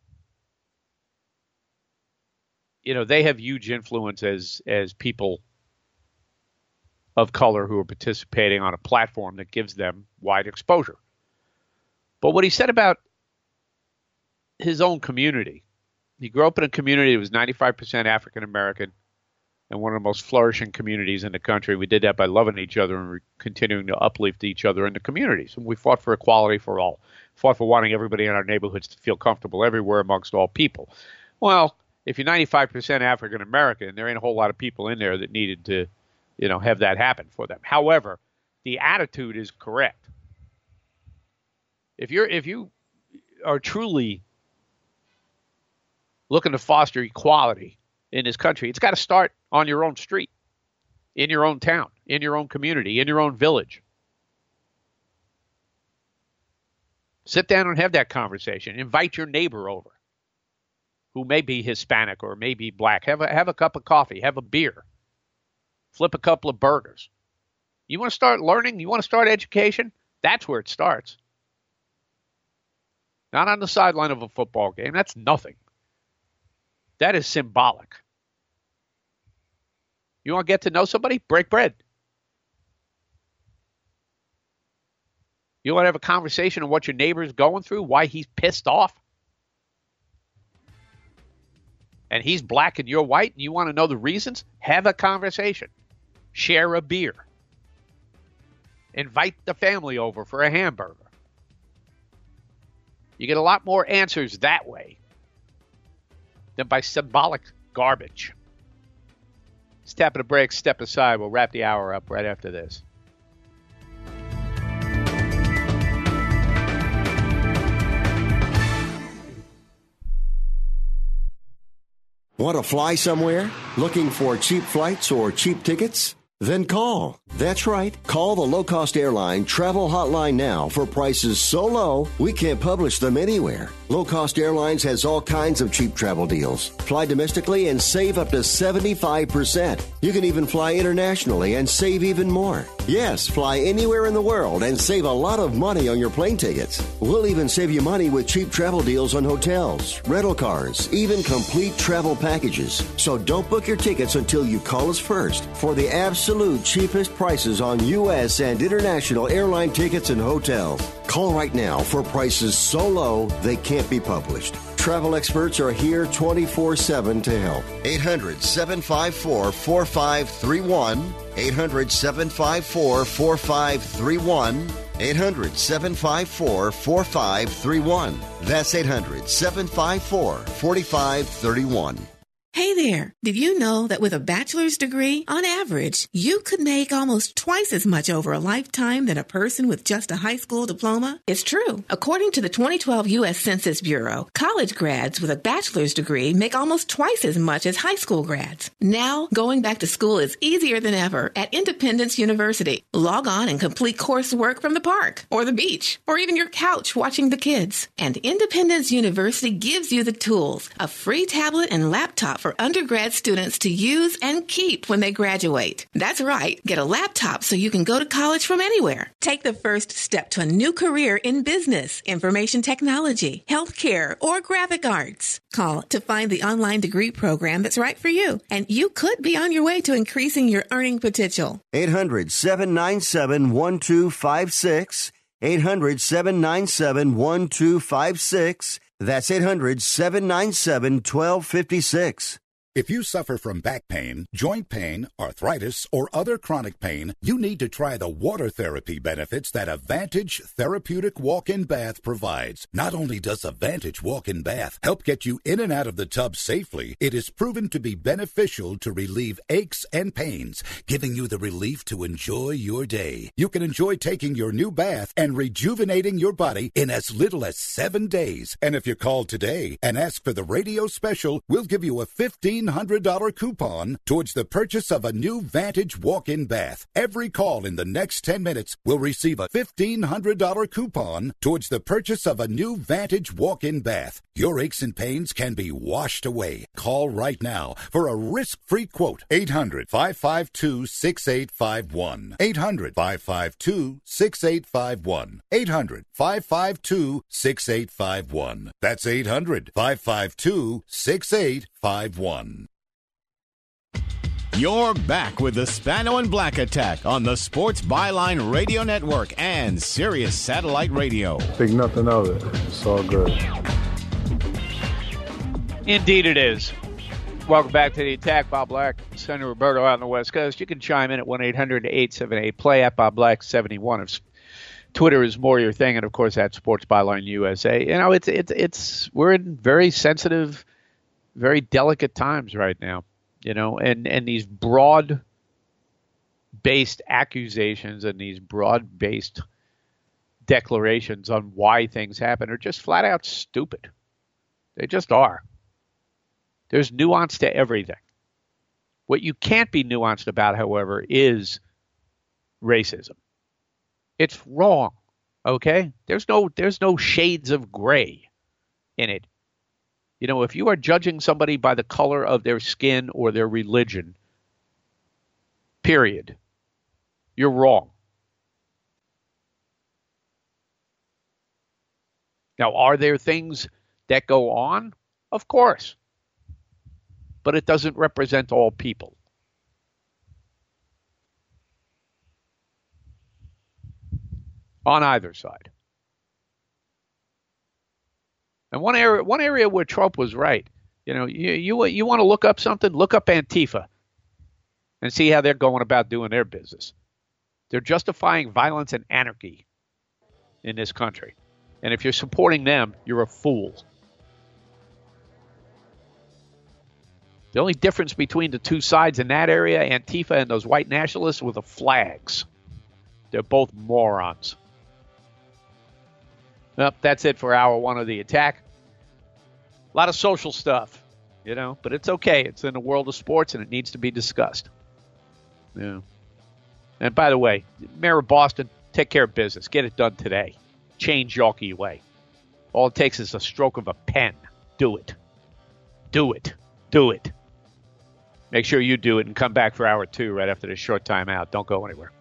you know, they have huge influence as, as people of color who are participating on a platform that gives them wide exposure. But what he said about his own community, he grew up in a community that was ninety-five percent African American and one of the most flourishing communities in the country. We did that by loving each other and re- continuing to uplift each other in the communities. And we fought for equality for all, fought for wanting everybody in our neighborhoods to feel comfortable everywhere amongst all people. Well, if you're ninety-five percent African American, there ain't a whole lot of people in there that needed to, you know, have that happen for them. However, the attitude is correct. If you're if you are truly looking to foster equality in this country, it's got to start on your own street, in your own town, in your own community, in your own village. Sit down and have that conversation. Invite your neighbor over who may be Hispanic or may be black. Have a, have a cup of coffee. Have a beer. Flip a couple of burgers. You want to start learning? You want to start education? That's where it starts. Not on the sideline of a football game. That's nothing. That is symbolic. You want to get to know somebody? Break bread. You want to have a conversation on what your neighbor is going through, why he's pissed off? And he's black and you're white, and you want to know the reasons? Have a conversation. Share a beer. Invite the family over for a hamburger. You get a lot more answers that way than by symbolic garbage. Let's tap at a break, step aside. We'll wrap the hour up right after this. Want to fly somewhere? Looking for cheap flights or cheap tickets? Then call. That's right. Call the low-cost airline travel hotline now for prices so low we can't publish them anywhere. Low Cost Airlines has all kinds of cheap travel deals. Fly domestically and save up to seventy-five percent. You can even fly internationally and save even more. Yes, fly anywhere in the world and save a lot of money on your plane tickets. We'll even save you money with cheap travel deals on hotels, rental cars, even complete travel packages. So don't book your tickets until you call us first for the absolute cheapest prices on U S and international airline tickets and hotels. Call right now for prices so low they can't be published. Travel experts are here twenty-four seven to help. eight hundred, seven five four, four five three one. eight hundred, seven five four, four five three one. eight hundred, seven five four, four five three one. That's eight hundred, seven five four, four five three one. Hey there! Did you know that with a bachelor's degree, on average, you could make almost twice as much over a lifetime than a person with just a high school diploma? It's true. According to the twenty twelve U S Census Bureau, college grads with a bachelor's degree make almost twice as much as high school grads. Now, going back to school is easier than ever at Independence University. Log on and complete coursework from the park, or the beach, or even your couch watching the kids. And Independence University gives you the tools, a free tablet and laptop for undergrad students to use and keep when they graduate. That's right. Get a laptop so you can go to college from anywhere. Take the first step to a new career in business, information technology, healthcare, or graphic arts. Call to find the online degree program that's right for you, and you could be on your way to increasing your earning potential. eight hundred, seven nine seven, one two five six. eight hundred, seven nine seven, one two five six. That's eight hundred, seven nine seven, one two five six. If you suffer from back pain, joint pain, arthritis, or other chronic pain, you need to try the water therapy benefits that Advantage Therapeutic Walk-In Bath provides. Not only does Advantage Walk-In Bath help get you in and out of the tub safely, it is proven to be beneficial to relieve aches and pains, giving you the relief to enjoy your day. You can enjoy taking your new bath and rejuvenating your body in as little as seven days. And if you call today and ask for the radio special, we'll give you a fifteen hundred dollars coupon towards the purchase of a new Vantage walk-in bath. Every call in the next ten minutes will receive a fifteen hundred dollars coupon towards the purchase of a new Vantage walk-in bath. Your aches and pains can be washed away. Call right now for a risk-free quote. eight hundred, five five two, six eight five one. eight hundred, five five two, six eight five one. eight hundred, five five two, six eight five one. That's eight hundred, five five two, six eight five one. You're back with the Spano and Black Attack on the Sports Byline Radio Network and Sirius Satellite Radio. Think nothing of it. It's all good. Indeed it is. Welcome back to the Attack. Bob Black, Senator Roberto out on the West Coast. You can chime in at one eight hundred, eight seven eight, play at Bob Black seventy-one. If Twitter is more your thing, and of course at Sports Byline U S A. You know, it's it's it's we're in very sensitive, very delicate times right now. You know, and, and these broad-based accusations and these broad-based declarations on why things happen are just flat out stupid. They just are. There's nuance to everything. What you can't be nuanced about, however, is racism. It's wrong, okay? There's no there's no shades of gray in it. You know, if you are judging somebody by the color of their skin or their religion, period, you're wrong. Now, are there things that go on? Of course. But it doesn't represent all people. On either side. And one area, one area where Trump was right, you know, you you you want to look up something, look up Antifa, and see how they're going about doing their business. They're justifying violence and anarchy in this country, and if you're supporting them, you're a fool. The only difference between the two sides in that area, Antifa and those white nationalists, were the flags. They're both morons. Well, that's it for hour one of the Attack. A lot of social stuff, you know, but it's okay. It's in the world of sports, and it needs to be discussed. Yeah. And by the way, Mayor of Boston, take care of business. Get it done today. Change Yawkey way. All it takes is a stroke of a pen. Do it. Do it. Do it. Make sure you do it and come back for hour two right after this short time out. Don't go anywhere.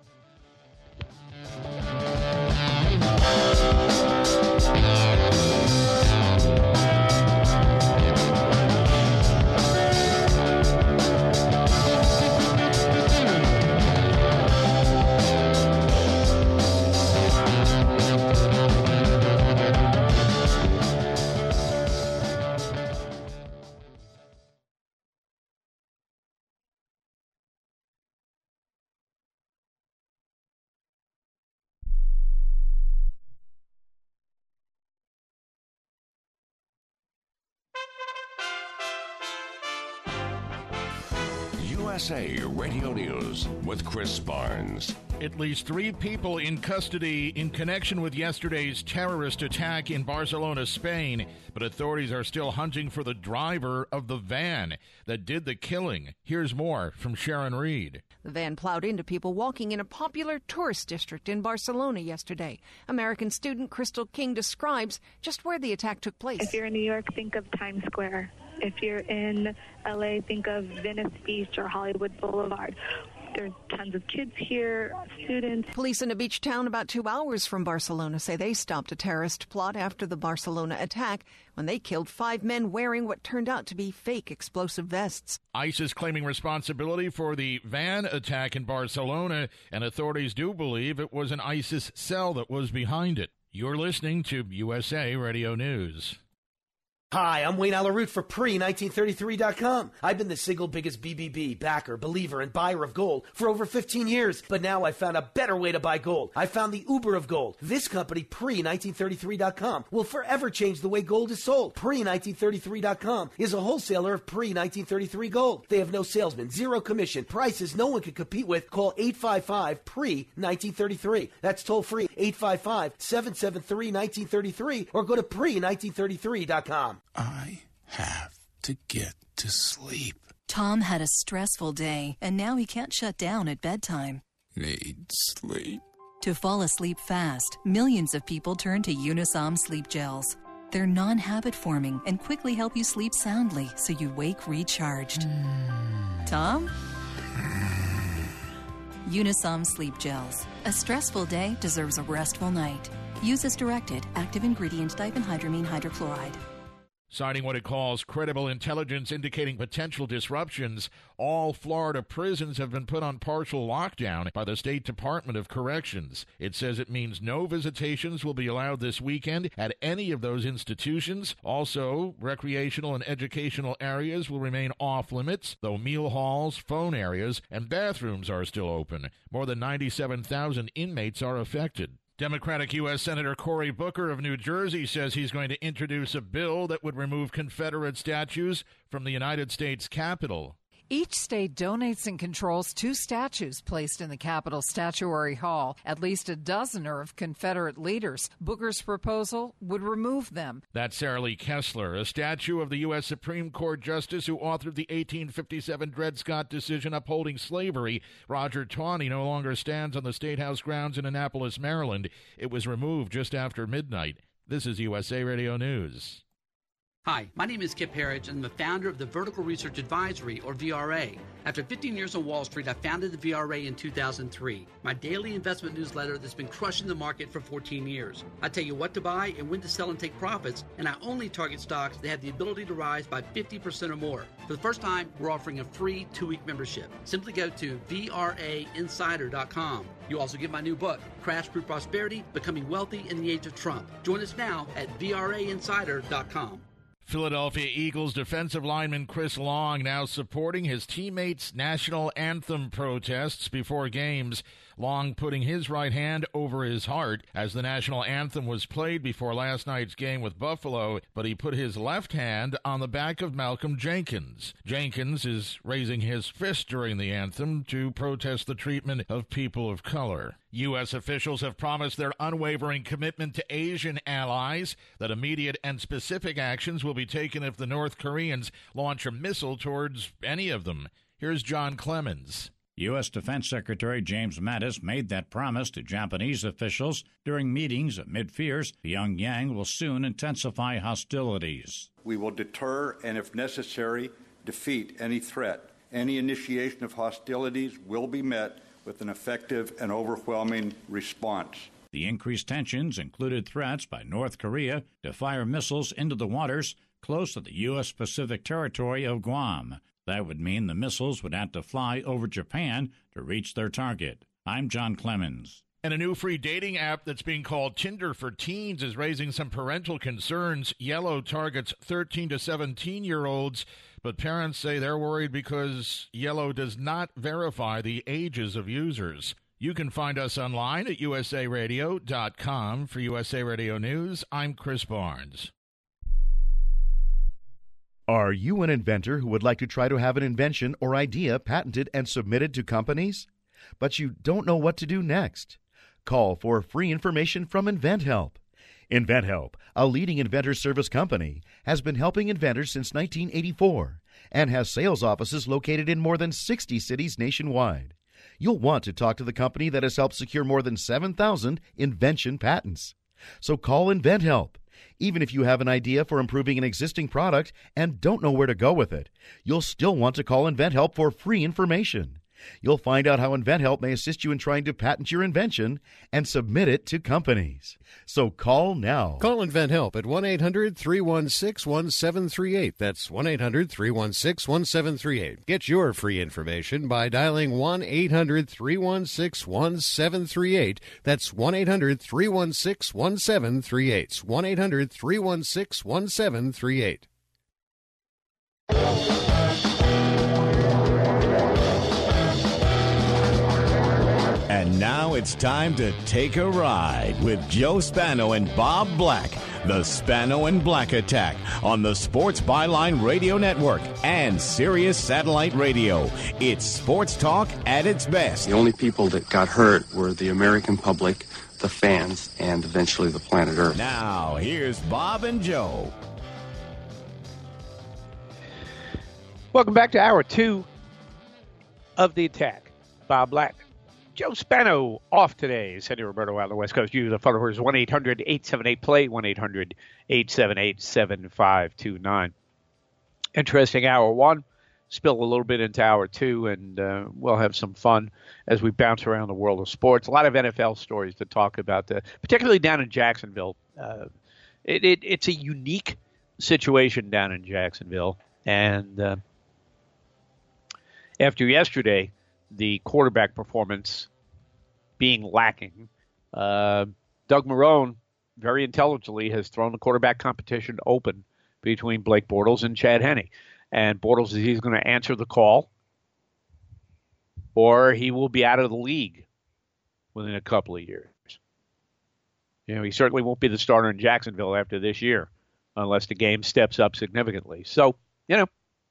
U S A Radio News with Chris Barnes. At least three people in custody in connection with yesterday's terrorist attack in Barcelona, Spain, but authorities are still hunting for the driver of the van that did the killing. Here's more from Sharon Reed. The van plowed into people walking in a popular tourist district in Barcelona yesterday. American student Crystal King describes just where the attack took place. If you're in New York, think of Times Square. If you're in L A, think of Venice Beach or Hollywood Boulevard. There's tons of kids here, students. Police in a beach town about two hours from Barcelona say they stopped a terrorist plot after the Barcelona attack when they killed five men wearing what turned out to be fake explosive vests. ISIS claiming responsibility for the van attack in Barcelona, and authorities do believe it was an ISIS cell that was behind it. You're listening to U S A Radio News. Hi, I'm Wayne Alaroot for pre nineteen thirty-three dot com. I've been the single biggest B B B, backer, believer, and buyer of gold for over fifteen years. But now I found a better way to buy gold. I found the Uber of gold. This company, pre nineteen thirty-three dot com, will forever change the way gold is sold. pre nineteen thirty-three dot com is a wholesaler of pre nineteen thirty-three gold. They have no salesman, zero commission, prices no one can compete with. Call eight five five, pre nineteen thirty-three. That's toll free, eight five five, seven seven three, one nine three three, or go to pre nineteen thirty-three dot com. I have to get to sleep. Tom had a stressful day, and now he can't shut down at bedtime. Need sleep. To fall asleep fast, millions of people turn to Unisom sleep gels. They're non-habit forming and quickly help you sleep soundly so you wake recharged. Mm. Tom? Unisom sleep gels. A stressful day deserves a restful night. Use as directed. Active ingredient diphenhydramine hydrochloride. Citing what it calls credible intelligence indicating potential disruptions, all Florida prisons have been put on partial lockdown by the State Department of Corrections. It says it means no visitations will be allowed this weekend at any of those institutions. Also, recreational and educational areas will remain off limits, though meal halls, phone areas, and bathrooms are still open. More than ninety-seven thousand inmates are affected. Democratic U S Senator Cory Booker of New Jersey says he's going to introduce a bill that would remove Confederate statues from the United States Capitol. Each state donates and controls two statues placed in the Capitol Statuary Hall. At least a dozen are of Confederate leaders. Booker's proposal would remove them. That's Sarah Lee Kessler, a statue of the U S Supreme Court Justice who authored the eighteen fifty-seven Dred Scott decision upholding slavery. Roger Taney no longer stands on the State House grounds in Annapolis, Maryland. It was removed just after midnight. This is U S A Radio News. Hi, my name is Kip Herridge, and I'm the founder of the Vertical Research Advisory, or V R A. After fifteen years on Wall Street, I founded the V R A in two thousand three, my daily investment newsletter that's been crushing the market for fourteen years. I tell you what to buy and when to sell and take profits, and I only target stocks that have the ability to rise by fifty percent or more. For the first time, we're offering a free two-week membership. Simply go to V R A insider dot com. You'll also get my new book, Crash Proof Prosperity, Becoming Wealthy in the Age of Trump. Join us now at V R A insider dot com. Philadelphia Eagles defensive lineman Chris Long now supporting his teammates' national anthem protests before games. Long putting his right hand over his heart as the national anthem was played before last night's game with Buffalo, but he put his left hand on the back of Malcolm Jenkins. Jenkins is raising his fist during the anthem to protest the treatment of people of color. U S officials have promised their unwavering commitment to Asian allies, that immediate and specific actions will be taken if the North Koreans launch a missile towards any of them. Here's John Clemens. U S. Defense Secretary James Mattis made that promise to Japanese officials during meetings amid fears Pyongyang will soon intensify hostilities. We will deter and, if necessary, defeat any threat. Any initiation of hostilities will be met with an effective and overwhelming response. The increased tensions included threats by North Korea to fire missiles into the waters close to the U S. Pacific territory of Guam. That would mean the missiles would have to fly over Japan to reach their target. I'm John Clemens. And a new free dating app that's being called Tinder for Teens is raising some parental concerns. Yellow targets thirteen to seventeen-year-olds, but parents say they're worried because Yellow does not verify the ages of users. You can find us online at U S A radio dot com. For U S A Radio News, I'm Chris Barnes. Are you an inventor who would like to try to have an invention or idea patented and submitted to companies, but you don't know what to do next? Call for free information from InventHelp. InventHelp, a leading inventor service company, has been helping inventors since nineteen eighty-four and has sales offices located in more than sixty cities nationwide. You'll want to talk to the company that has helped secure more than seven thousand invention patents. So call InventHelp. Even if you have an idea for improving an existing product and don't know where to go with it, you'll still want to call InventHelp for free information. You'll find out how InventHelp may assist you in trying to patent your invention and submit it to companies. So call now. Call InventHelp at one eight hundred three one six one seven three eight. That's one eight hundred three one six one seven three eight. Get your free information by dialing one eight hundred three one six one seven three eight. That's one eight hundred three one six one seven three eight. one eight hundred three one six one seven three eight. And now it's time to take a ride with Joe Spano and Bob Black. The Spano and Black Attack on the Sports Byline Radio Network and Sirius Satellite Radio. It's sports talk at its best. The only people that got hurt were the American public, the fans, and eventually the planet Earth. Now, here's Bob and Joe. Welcome back to hour two of the attack. Bob Black. Joe Spano off today. Sandy Roberto out on the West Coast. You, the phone number is one eight hundred eight seven eight play, one eight hundred eight seven eight seven five two nine. Interesting hour one. Spill a little bit into hour two, and uh, we'll have some fun as we bounce around the world of sports. A lot of N F L stories to talk about, uh, particularly down in Jacksonville. Uh, it, it, it's a unique situation down in Jacksonville, and uh, after yesterday, the quarterback performance being lacking, uh, Doug Marrone very intelligently has thrown the quarterback competition open between Blake Bortles and Chad Henne. And Bortles is either going to answer the call or he will be out of the league within a couple of years. You know, he certainly won't be the starter in Jacksonville after this year unless the game steps up significantly. So, you know,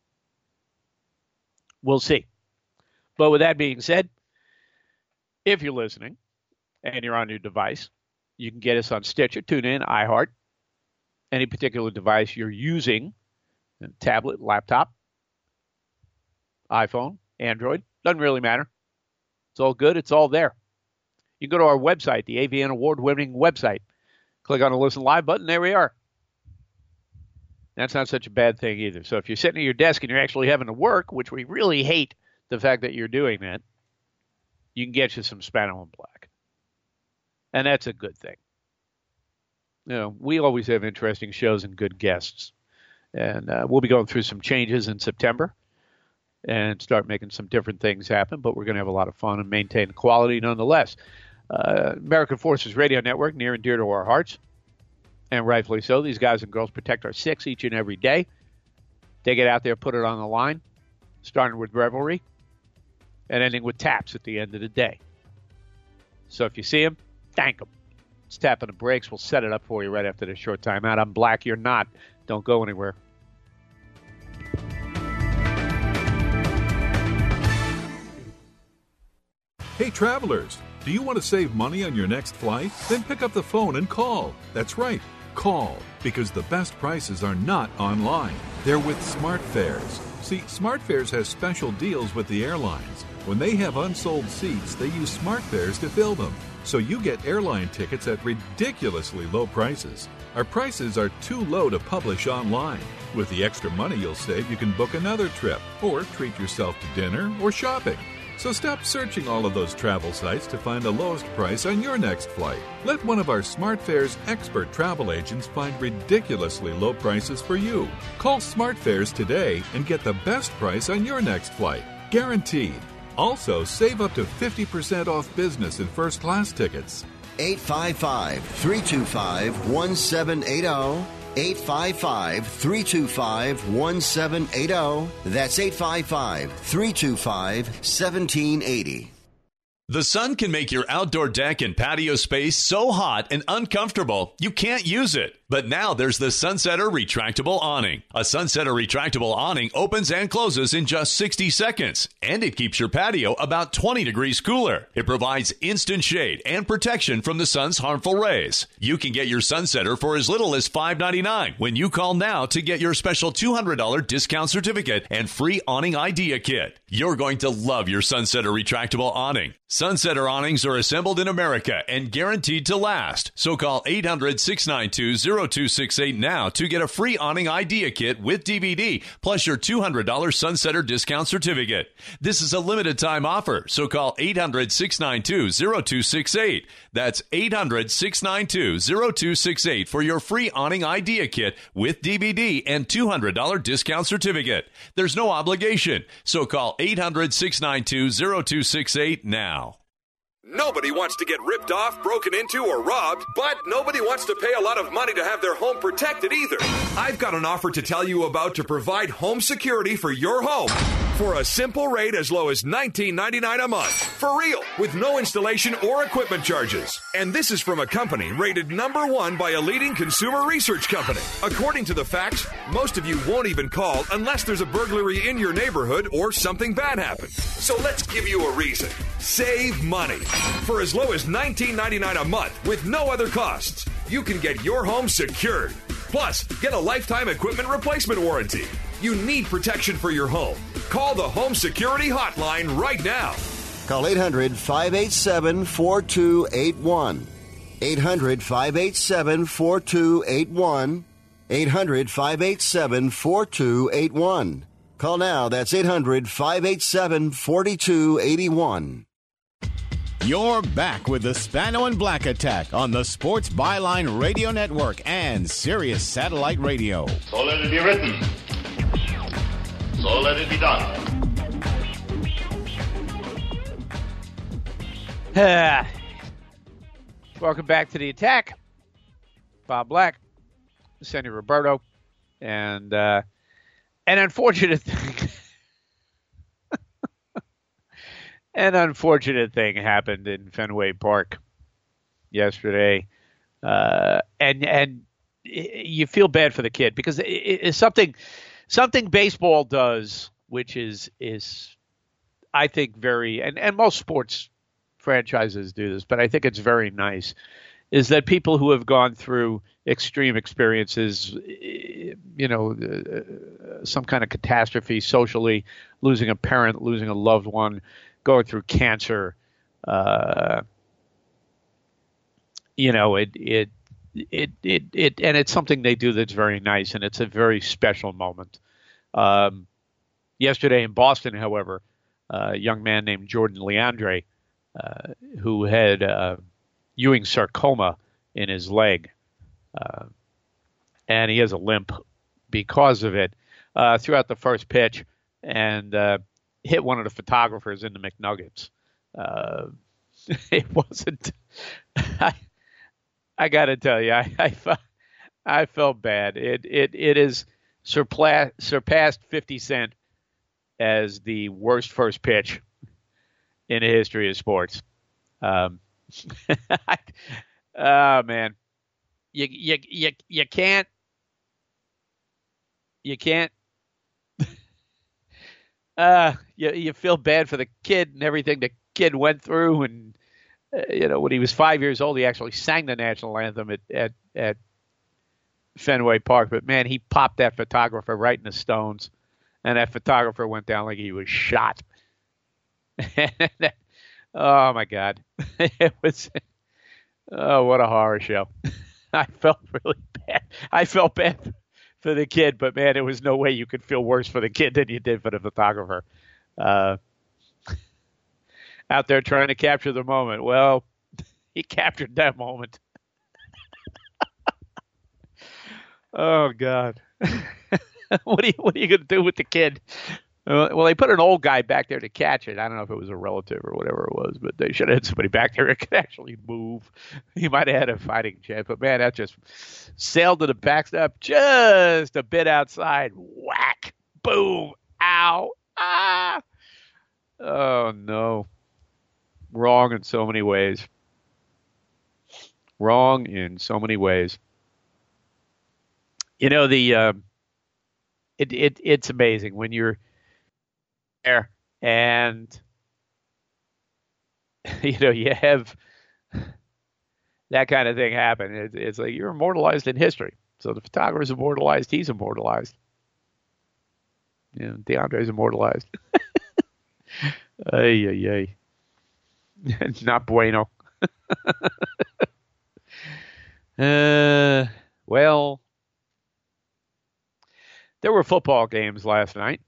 we'll see. But with that being said, if you're listening and you're on your device, you can get us on Stitcher, TuneIn, iHeart, any particular device you're using, tablet, laptop, iPhone, Android, doesn't really matter. It's all good. It's all there. You can go to our website, the A V N award-winning website. Click on the Listen Live button. There we are. That's not such a bad thing either. So if you're sitting at your desk and you're actually having to work, which we really hate the fact that you're doing that, you can get you some Spano and Black. And that's a good thing. You know, we always have interesting shows and good guests. And uh, we'll be going through some changes in September and start making some different things happen, but we're going to have a lot of fun and maintain quality nonetheless. Uh, American Forces Radio Network, near and dear to our hearts, and rightfully so. These guys and girls protect our six each and every day. They get out there, put it on the line, starting with revelry and ending with taps at the end of the day. So if you see them, thank them. It's tapping the brakes. We'll set it up for you right after this short timeout. I'm Black. You're not. Don't go anywhere. Hey, travelers, do you want to save money on your next flight? Then pick up the phone and call. That's right, call, because the best prices are not online. They're with SmartFares. See, SmartFares has special deals with the airlines. When they have unsold seats, they use SmartFares to fill them. So you get airline tickets at ridiculously low prices. Our prices are too low to publish online. With the extra money you'll save, you can book another trip or treat yourself to dinner or shopping. So stop searching all of those travel sites to find the lowest price on your next flight. Let one of our SmartFares expert travel agents find ridiculously low prices for you. Call SmartFares today and get the best price on your next flight. Guaranteed. Also, save up to fifty percent off business and first class tickets. eight five five, three two five, one seven eight zero. eight five five, three two five, one seven eight zero. That's eight five five, three two five, one seven eight zero. The sun can make your outdoor deck and patio space so hot and uncomfortable you can't use it. But now there's the Sunsetter Retractable Awning. A Sunsetter Retractable Awning opens and closes in just sixty seconds, and it keeps your patio about twenty degrees cooler. It provides instant shade and protection from the sun's harmful rays. You can get your Sunsetter for as little as five ninety-nine when you call now to get your special two hundred dollars discount certificate and free awning idea kit. You're going to love your Sunsetter Retractable Awning. Sunsetter awnings are assembled in America and guaranteed to last. So call eight hundred, six nine two, zero two six eight now to get a free awning idea kit with D V D, plus your two hundred dollars Sunsetter discount certificate. This is a limited time offer, so call eight hundred, six nine two, zero two six eight. That's eight hundred, six nine two, zero two six eight for your free awning idea kit with D V D and two hundred dollars discount certificate. There's no obligation, so call eight hundred, six nine two, zero two six eight now. Nobody wants to get ripped off, broken into, or robbed, but nobody wants to pay a lot of money to have their home protected either. I've got an offer to tell you about to provide home security for your home for a simple rate as low as nineteen ninety-nine a month. For real, with no installation or equipment charges. And this is from a company rated number one by a leading consumer research company. According to the facts, most of you won't even call unless there's a burglary in your neighborhood or something bad happens. So let's give you a reason. Save money. For as low as nineteen ninety-nine a month with no other costs, you can get your home secured. Plus, get a lifetime equipment replacement warranty. You need protection for your home. Call the Home Security Hotline right now. Call eight hundred, five eight seven, four two eight one. eight hundred, five eight seven, four two eight one. eight hundred, five eight seven, four two eight one. Call now. That's eight hundred, five eight seven, four two eight one. You're back with the Spano and Black Attack on the Sports Byline Radio Network and Sirius Satellite Radio. So let it be written. So let it be done. Welcome back to the attack. Bob Black, Sandy Roberto, and uh, an unfortunate thing. An unfortunate thing happened in Fenway Park yesterday, uh, and and you feel bad for the kid because it, it's something something baseball does, which is is I think very and, and most sports franchises do this, but I think it's very nice, is that people who have gone through extreme experiences, you know, uh, some kind of catastrophe socially, losing a parent, losing a loved one, going through cancer, uh, you know, it, it, it, it, it, and it's something they do that's very nice, and it's a very special moment. Um, yesterday in Boston, however, uh, a young man named Jordan Leandre, uh, who had uh, Ewing sarcoma in his leg, uh, and he has a limp because of it, uh, throughout the first pitch, and uh, hit one of the photographers in the McNuggets. Uh, it wasn't. I, I got to tell you, I, I felt I felt bad. It it it is surpassed surpassed fifty Cent as the worst first pitch in the history of sports. Um, oh man, you you you you can't you can't. Uh, you, you feel bad for the kid and everything the kid went through. And, uh, you know, when he was five years old, he actually sang the national anthem at, at, at Fenway Park. But, man, he popped that photographer right in the stones. And that photographer went down like he was shot. Oh, my God. It was, oh, what a horror show. I felt really bad. I felt bad for the kid, but man, there was no way you could feel worse for the kid than you did for the photographer. Uh, out there trying to capture the moment. Well, he captured that moment. Oh God. What are you, what are you going to do with the kid? Uh, well, they put an old guy back there to catch it. I don't know if it was a relative or whatever it was, but they should have had somebody back there that could actually move. He might have had a fighting chance, but man, that just sailed to the backstop just a bit outside. Whack, boom, ow, ah. Oh, no. Wrong in so many ways. Wrong in so many ways. You know, the uh, it it it's amazing when you're there and you know you have that kind of thing happen. It, it's like you're immortalized in history. So the photographer's immortalized. He's immortalized. You know, DeAndre's immortalized. Ay, ay, ay. Not bueno. uh, well, there were football games last night.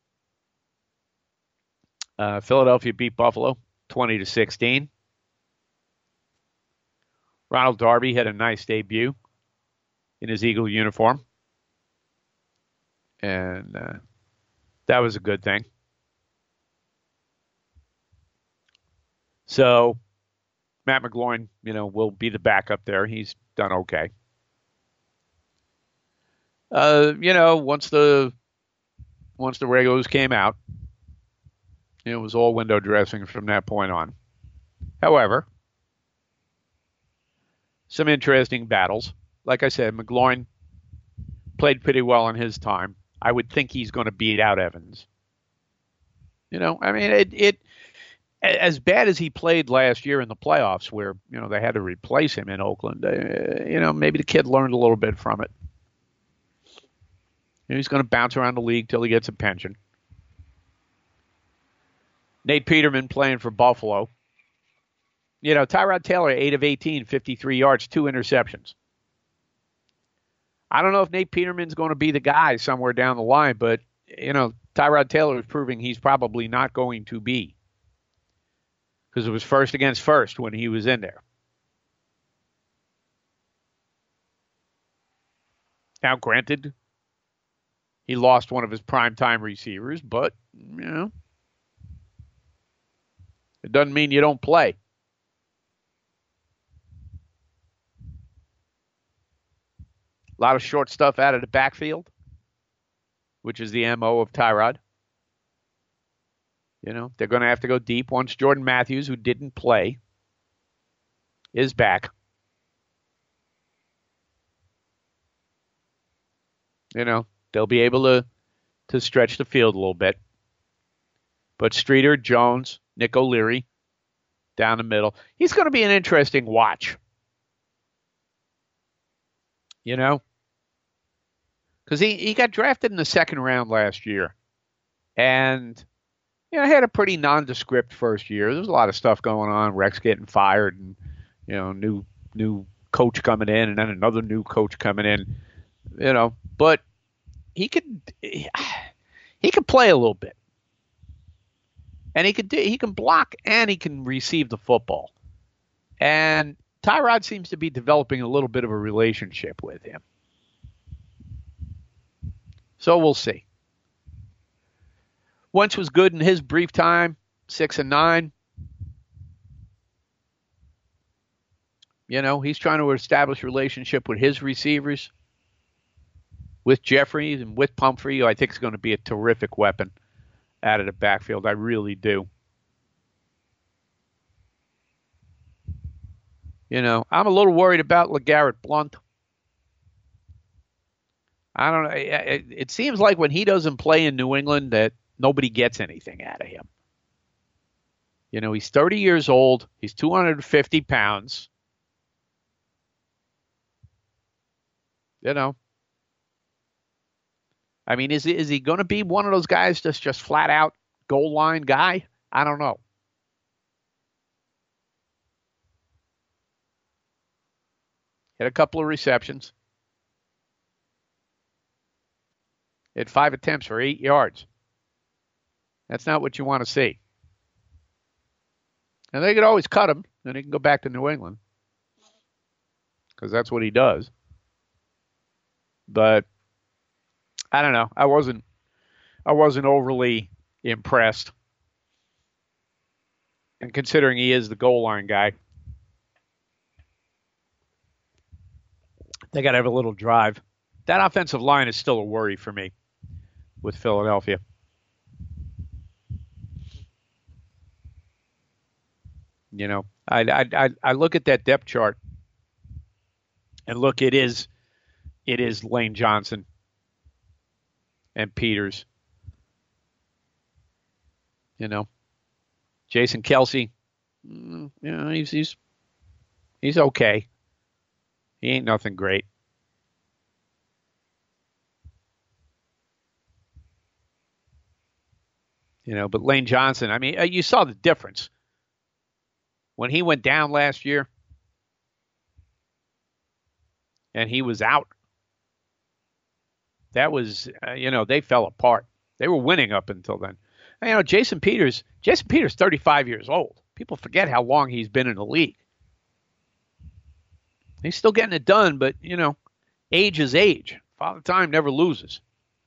Uh, Philadelphia beat Buffalo twenty to sixteen. Ronald Darby had a nice debut in his Eagle uniform. And uh, that was a good thing. So Matt McGloin, you know, will be the backup there. He's done okay. Uh, you know, once the once the regulars came out, it was all window dressing from that point on. However, some interesting battles. Like I said, McGloin played pretty well in his time. I would think he's going to beat out Evans. You know, I mean, it, it as bad as he played last year in the playoffs, where you know they had to replace him in Oakland. Uh, you know, maybe the kid learned a little bit from it. You know, he's going to bounce around the league till he gets a pension. Nate Peterman playing for Buffalo. You know, Tyrod Taylor, eight of eighteen, fifty-three yards, two interceptions. I don't know if Nate Peterman's going to be the guy somewhere down the line, but, you know, Tyrod Taylor is proving he's probably not going to be. Because it was first against first when he was in there. Now, granted, he lost one of his primetime receivers, but, you know, it doesn't mean you don't play. A lot of short stuff out of the backfield, which is the M O of Tyrod. You know, they're going to have to go deep once Jordan Matthews, who didn't play, is back. You know, they'll be able to, to stretch the field a little bit. But Streeter, Jones, Nick O'Leary down the middle. He's going to be an interesting watch. You know? Because he, he got drafted in the second round last year. And, you know, he had a pretty nondescript first year. There was a lot of stuff going on. Rex getting fired and, you know, new new coach coming in and then another new coach coming in. You know, but he could he, he could play a little bit. And he could do, he can block and he can receive the football. And Tyrod seems to be developing a little bit of a relationship with him. So we'll see. Wentz was good in his brief time, six and nine. You know, he's trying to establish a relationship with his receivers, with Jeffries and with Pumphrey, who I think is going to be a terrific weapon out of the backfield. I really do. You know, I'm a little worried about LeGarrette Blount. I don't know. It, it seems like when he doesn't play in New England that nobody gets anything out of him. You know, he's thirty years old. He's two hundred fifty pounds. You know. I mean, is, is he going to be one of those guys that's just flat out goal line guy? I don't know. Had a couple of receptions. Had five attempts for eight yards. That's not what you want to see. And they could always cut him, and he can go back to New England. Because that's what he does. But I don't know. I wasn't I wasn't overly impressed. And considering he is the goal line guy, they got to have a little drive. That offensive line is still a worry for me with Philadelphia. You know, I I I, I look at that depth chart, and look, it is it is Lane Johnson and Peters. You know, Jason Kelce, you know, he's he's he's okay. He ain't nothing great. You know, but Lane Johnson, I mean, you saw the difference. when he went down last year and he was out, that was, uh, you know, they fell apart. They were winning up until then. And, you know, Jason Peters, Jason Peters, thirty-five years old. People forget how long he's been in the league. He's still getting it done, but, you know, age is age. Father Time never loses.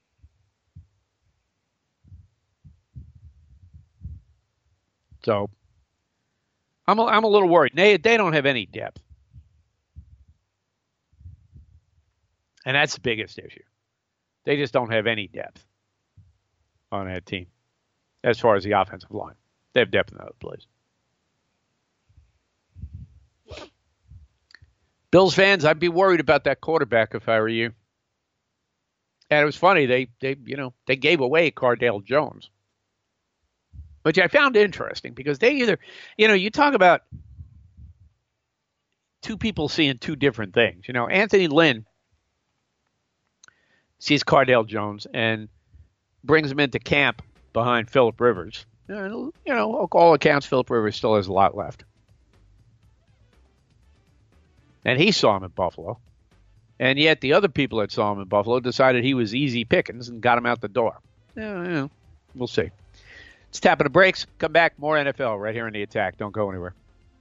So I'm a, I'm a little worried. They, they don't have any depth. And that's the biggest issue. They just don't have any depth on that team as far as the offensive line. They have depth in other places. Bills fans, I'd be worried about that quarterback if I were you. And it was funny, they they you know they gave away Cardale Jones, which I found interesting because they either, you know, you talk about two people seeing two different things. You know, Anthony Lynn sees Cardale Jones and brings him into camp behind Phillip Rivers. You know, all accounts, Phillip Rivers still has a lot left. And he saw him in Buffalo. And yet the other people that saw him in Buffalo decided he was easy pickings and got him out the door. Yeah, yeah, we'll see. Let's tap into the brakes. Come back. More N F L right here in The Attack. Don't go anywhere.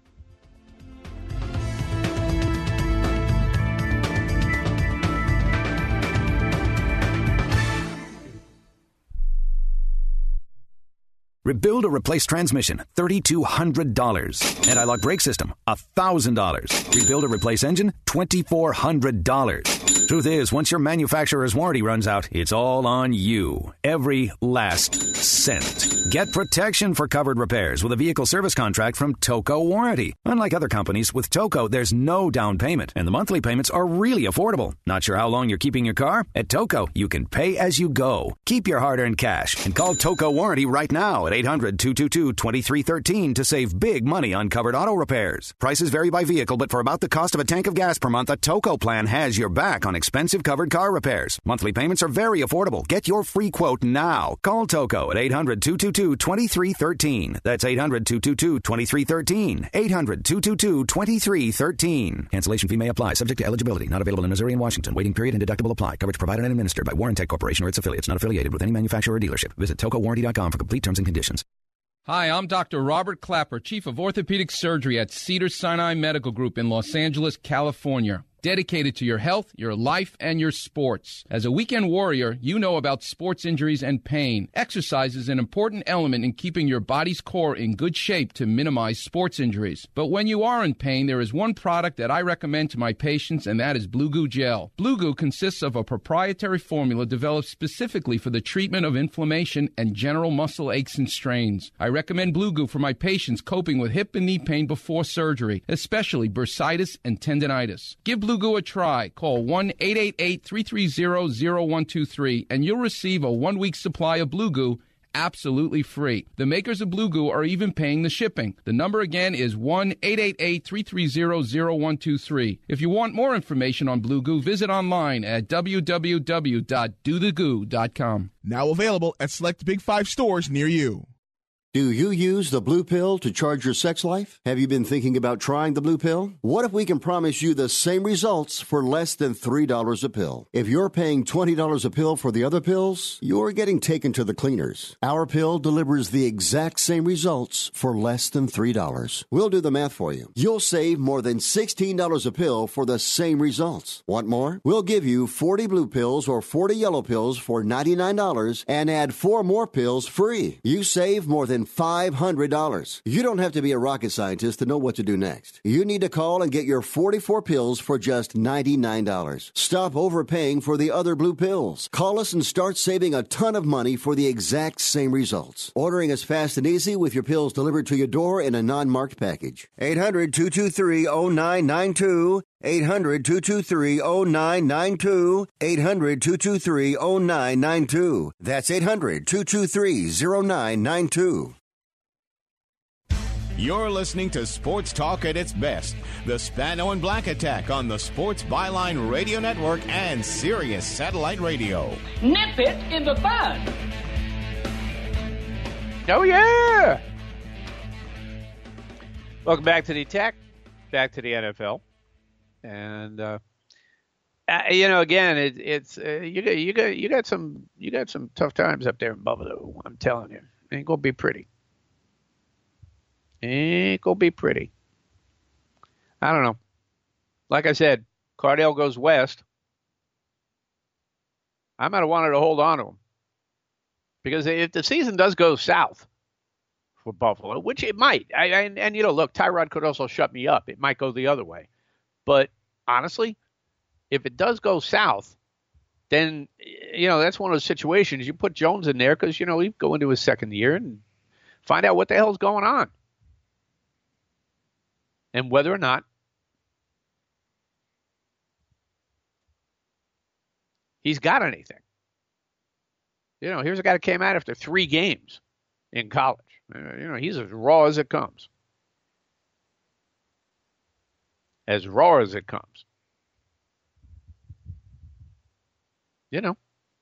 Rebuild or replace transmission, three thousand two hundred dollars. Anti-lock brake system, one thousand dollars. Rebuild or replace engine, two thousand four hundred dollars. Truth is, once your manufacturer's warranty runs out, it's all on you. Every last cent. Get protection for covered repairs with a vehicle service contract from Toco Warranty. Unlike other companies, with Toco, there's no down payment, and the monthly payments are really affordable. Not sure how long you're keeping your car? At Toco, you can pay as you go. Keep your hard-earned cash and call Toco Warranty right now at eight hundred, two two two, two three one three to save big money on covered auto repairs. Prices vary by vehicle, but for about the cost of a tank of gas per month, a Toco plan has your back on expensive covered car repairs. Monthly payments are very affordable. Get your free quote now. Call Toco at eight hundred, two two two, two three one three. That's eight hundred, two two two, two three one three. eight hundred, two two two, two three one three. Cancellation fee may apply. Subject to eligibility. Not available in Missouri and Washington. Waiting period and deductible apply. Coverage provided and administered by Warrantech Corporation or its affiliates. Not affiliated with any manufacturer or dealership. Visit toco warranty dot com for complete terms and conditions. Hi, I'm Doctor Robert Clapper, Chief of Orthopedic Surgery at Cedars-Sinai Medical Group in Los Angeles, California. Dedicated to your health, your life, and your sports. As a weekend warrior, you know about sports injuries and pain. Exercise is an important element in keeping your body's core in good shape to minimize sports injuries. But when you are in pain, there is one product that I recommend to my patients, and that is Blue Goo Gel. Blue Goo consists of a proprietary formula developed specifically for the treatment of inflammation and general muscle aches and strains. I recommend Blue Goo for my patients coping with hip and knee pain before surgery, especially bursitis and tendinitis. Give Blue Goo a try. Call one eight eight eight, three three zero, zero one two three and you'll receive a one-week supply of Blue Goo absolutely free. The makers of Blue Goo are even paying the shipping. The number again is one eight eight eight, three three zero, zero one two three. If you want more information on Blue Goo, visit online at w w w dot do the goo dot com. Now available at select Big Five stores near you. Do you use the Blue Pill to charge your sex life? Have you been thinking about trying the Blue Pill? What if we can promise you the same results for less than three dollars a pill? If you're paying twenty dollars a pill for the other pills, you're getting taken to the cleaners. Our pill delivers the exact same results for less than three dollars. We'll do the math for you. You'll save more than sixteen dollars a pill for the same results. Want more? We'll give you forty blue pills or forty yellow pills for ninety-nine dollars and add four more pills free. You save more than five hundred dollars. You don't have to be a rocket scientist to know what to do next. You need to call and get your forty-four pills for just ninety-nine dollars. Stop overpaying for the other blue pills. Call us and start saving a ton of money for the exact same results. Ordering is fast and easy with your pills delivered to your door in a non-marked package. eight hundred, two two three, zero nine nine two. eight hundred, two two three, zero nine nine two. eight hundred, two two three, zero nine nine two. That's eight hundred, two two three, zero nine nine two. You're listening to Sports Talk at its best. The Spano and Black Attack on the Sports Byline Radio Network and Sirius Satellite Radio. Nip it in the bud. Oh, yeah. Welcome back to the Attack, back to the N F L, and uh, uh, you know, again, it, it's uh, you got you got you got some you got some tough times up there in Buffalo. I'm telling you, it ain't gonna be pretty. It ain't gonna be pretty. I don't know. Like I said, Cardale goes west. I might have wanted to hold on to him because if the season does go south for Buffalo, which it might. I, and, and, you know, look, Tyrod could also shut me up. It might go the other way. But honestly, if it does go south, then, you know, that's one of those situations. You put Jones in there because, you know, he'd go into his second year and find out what the hell's going on. And whether or not he's got anything. You know, here's a guy that came out after three games in college. You know, he's as raw as it comes. As raw as it comes. You know.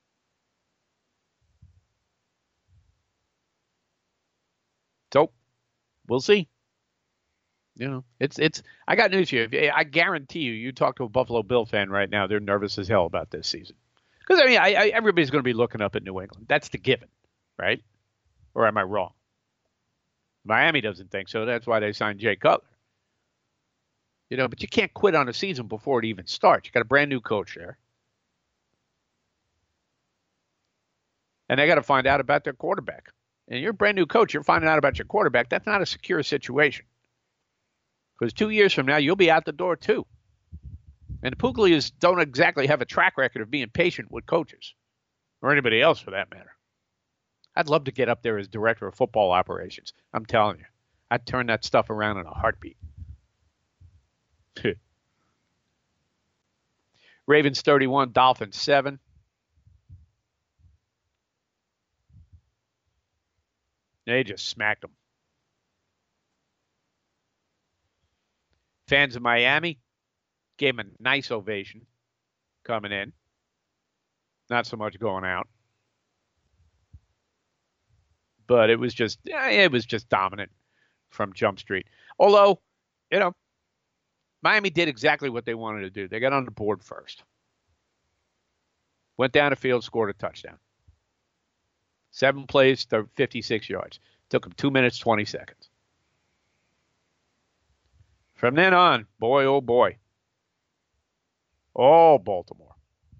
So, we'll see. You know, it's, it's, I got news for you. I guarantee you, you talk to a Buffalo Bill fan right now, they're nervous as hell about this season. Because, I mean, I, I, everybody's going to be looking up at New England. That's the given, right? Or am I wrong? Miami doesn't think so. That's why they signed Jay Cutler. You know, but you can't quit on a season before it even starts. You got a brand new coach there. And they got to find out about their quarterback. And you're a brand new coach. You're finding out about your quarterback. That's not a secure situation. Because two years from now, you'll be out the door, too. And the Puglias don't exactly have a track record of being patient with coaches. Or anybody else, for that matter. I'd love to get up there as director of football operations. I'm telling you. I'd turn that stuff around in a heartbeat. Ravens thirty-one, Dolphins seven. They just smacked them. Fans of Miami gave him a nice ovation coming in. Not so much going out. But it was just, it was just dominant from Jump Street. Although, you know, Miami did exactly what they wanted to do. They got on the board first. Went down the field, scored a touchdown. Seven plays, fifty-six yards. Took them two minutes, twenty seconds. From then on, boy, oh boy. Oh, Baltimore.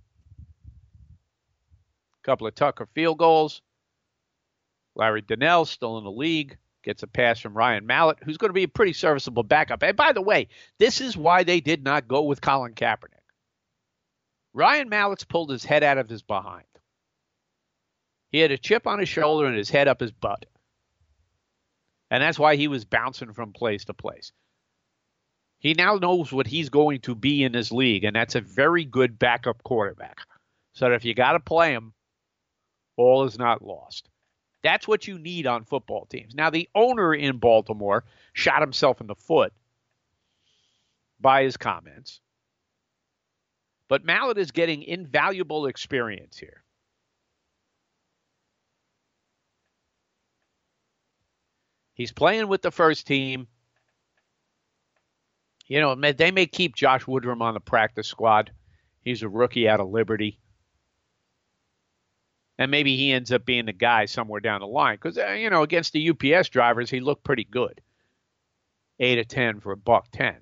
Couple of Tucker field goals. Larry Donnell, still in the league, gets a pass from Ryan Mallett, who's going to be a pretty serviceable backup. And by the way, this is why they did not go with Colin Kaepernick. Ryan Mallett's pulled his head out of his behind. He had a chip on his shoulder and his head up his butt. And that's why he was bouncing from place to place. He now knows what he's going to be in this league, and that's a very good backup quarterback. So that if you got to play him, all is not lost. That's what you need on football teams. Now, the owner in Baltimore shot himself in the foot by his comments. But Mallett is getting invaluable experience here. He's playing with the first team. You know, they may keep Josh Woodrum on the practice squad. He's a rookie out of Liberty. And maybe he ends up being the guy somewhere down the line. Because, uh, you know, against the U P S drivers, he looked pretty good. eight of ten for a buck ten.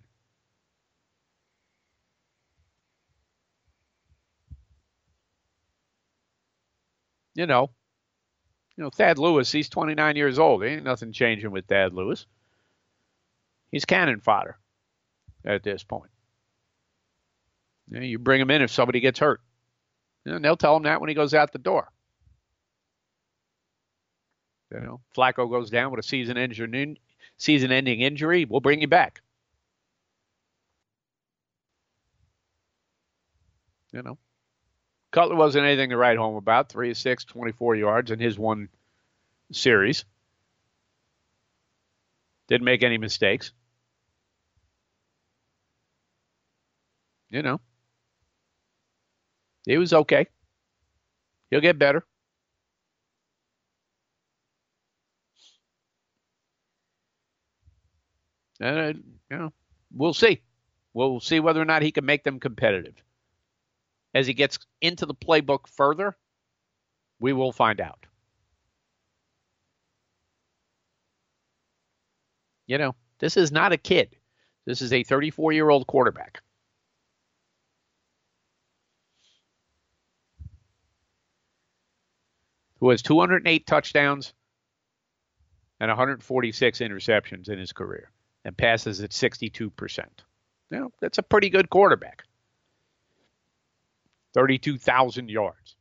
You know, you know, Thad Lewis, he's twenty-nine years old. There ain't nothing changing with Thad Lewis. He's cannon fodder at this point. You know, you bring him in if somebody gets hurt. And they'll tell him that when he goes out the door. You know, Flacco goes down with a season-ending season-ending injury. We'll bring you back. You know, Cutler wasn't anything to write home about. Three of six, twenty-four yards in his one series. Didn't make any mistakes. You know, he was okay. He'll get better. And, uh, you know, we'll see. We'll see whether or not he can make them competitive. As he gets into the playbook further, we will find out. You know, this is not a kid. This is a thirty-four-year-old quarterback. Who has two hundred eight touchdowns and one hundred forty-six interceptions in his career and passes at sixty-two percent. You know, that's a pretty good quarterback. thirty-two thousand yards.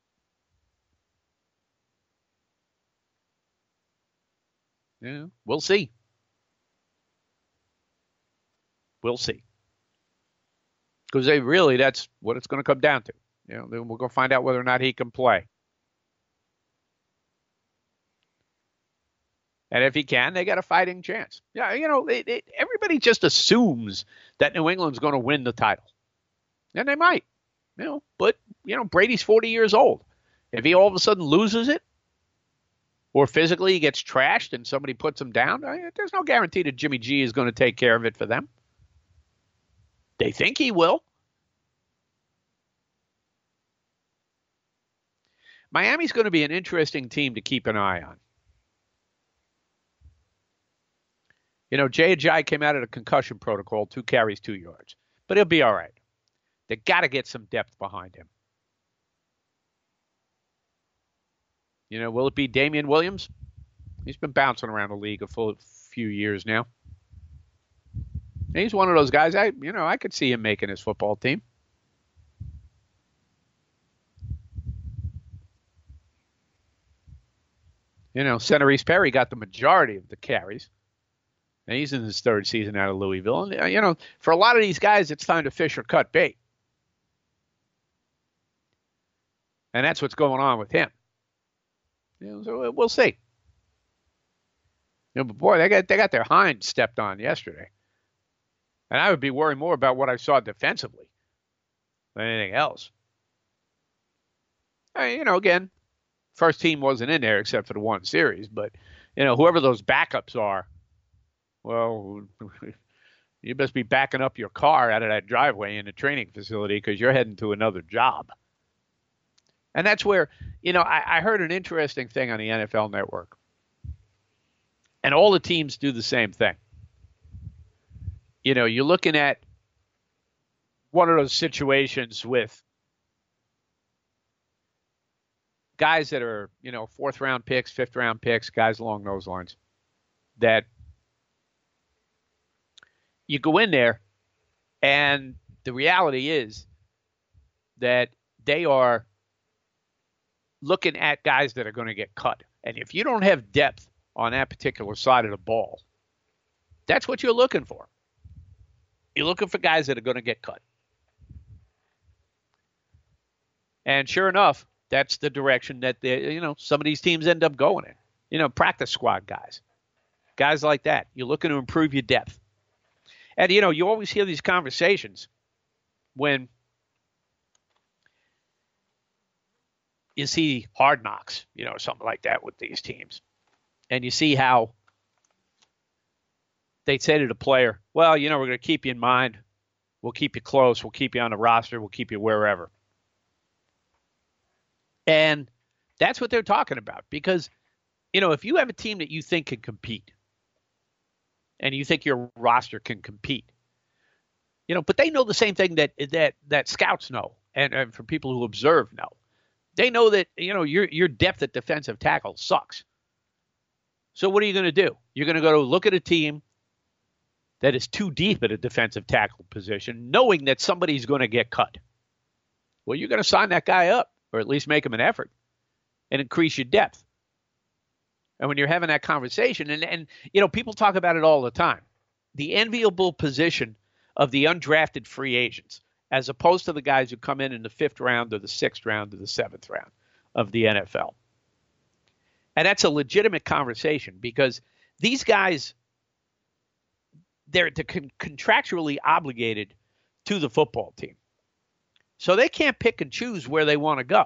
Yeah, we'll see. We'll see. Because they really, that's what it's going to come down to. You know, then we're going to find out whether or not he can play. And if he can, they got a fighting chance. Yeah, you know, it, it, everybody just assumes that New England's going to win the title. And they might. You know, but, you know, Brady's forty years old. If he all of a sudden loses it, or physically he gets trashed and somebody puts him down, I, there's no guarantee that Jimmy G is going to take care of it for them. They think he will. Miami's going to be an interesting team to keep an eye on. You know, Jay Ajayi came out of the concussion protocol, two carries, two yards. But he'll be all right. They got to get some depth behind him. You know, will it be Damian Williams? He's been bouncing around the league a full few years now. He's one of those guys, I you know, I could see him making his football team. You know, Centerese Perry got the majority of the carries. And he's in his third season out of Louisville. And, you know, for a lot of these guys, it's time to fish or cut bait. And that's what's going on with him. You know, so we'll see. You know, but boy, they got they got their hind stepped on yesterday. And I would be worried more about what I saw defensively than anything else. I mean, you know, again, first team wasn't in there except for the one series. But, you know, whoever those backups are, well, you best be backing up your car out of that driveway in the training facility because you're heading to another job. And that's where, you know, I, I heard an interesting thing on the N F L Network. And all the teams do the same thing. You know, you're looking at one of those situations with guys that are, you know, fourth round picks, fifth round picks, guys along those lines that you go in there and the reality is that they are looking at guys that are going to get cut. And if you don't have depth on that particular side of the ball, that's what you're looking for. You're looking for guys that are going to get cut. And sure enough, that's the direction that they, you know, some of these teams end up going in. You know, practice squad guys. Guys like that. You're looking to improve your depth. And, you know, you always hear these conversations when you see Hard Knocks, you know, something like that with these teams. And you see how they'd say to the player, well, you know, we're going to keep you in mind. We'll keep you close. We'll keep you on the roster. We'll keep you wherever. And that's what they're talking about. Because, you know, if you have a team that you think can compete and you think your roster can compete, you know, but they know the same thing that that that scouts know and, and for people who observe know. They know that, you know, your your depth at defensive tackle sucks. So what are you going to do? You're going to go to look at a team that is too deep at a defensive tackle position, knowing that somebody's going to get cut. Well, you're going to sign that guy up, or at least make him an effort, and increase your depth. And when you're having that conversation, and, and you know, people talk about it all the time, the enviable position of the undrafted free agents, as opposed to the guys who come in in the fifth round or the sixth round or the seventh round of the N F L. And that's a legitimate conversation because these guys, they're, they're con- contractually obligated to the football team. So they can't pick and choose where they want to go.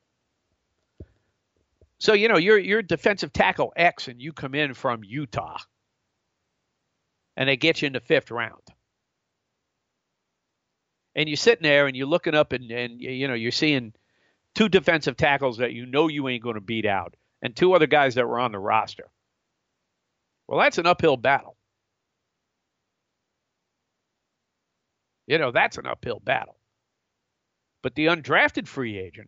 So, you know, you're, you're defensive tackle X and you come in from Utah. and they get you in the fifth round. And you're sitting there and you're looking up and, and you know, you're seeing two defensive tackles that you know you ain't going to beat out and two other guys that were on the roster. Well, that's an uphill battle. You know, that's an uphill battle. But the undrafted free agent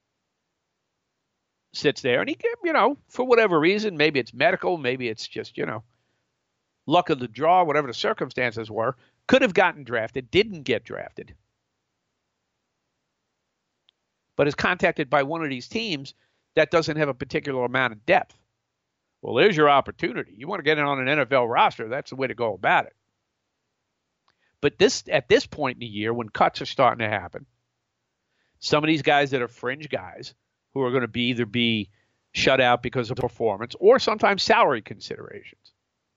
sits there and he, you know, for whatever reason, maybe it's medical, maybe it's just, you know, luck of the draw, whatever the circumstances were, could have gotten drafted, didn't get drafted, but is contacted by one of these teams that doesn't have a particular amount of depth. Well, there's your opportunity. You want to get in on an N F L roster, that's the way to go about it. But this at this point in the year, when cuts are starting to happen, some of these guys that are fringe guys who are going to be either be shut out because of performance or sometimes salary considerations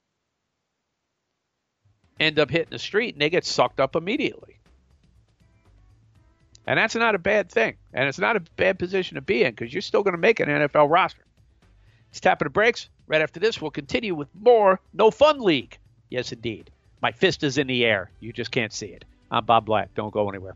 end up hitting the street and they get sucked up immediately. And that's not a bad thing. And it's not a bad position to be in because you're still going to make an N F L roster. It's tapping the brakes. Right after this, we'll continue with more No Fun League. Yes, indeed. My fist is in the air. You just can't see it. I'm Bob Black. Don't go anywhere.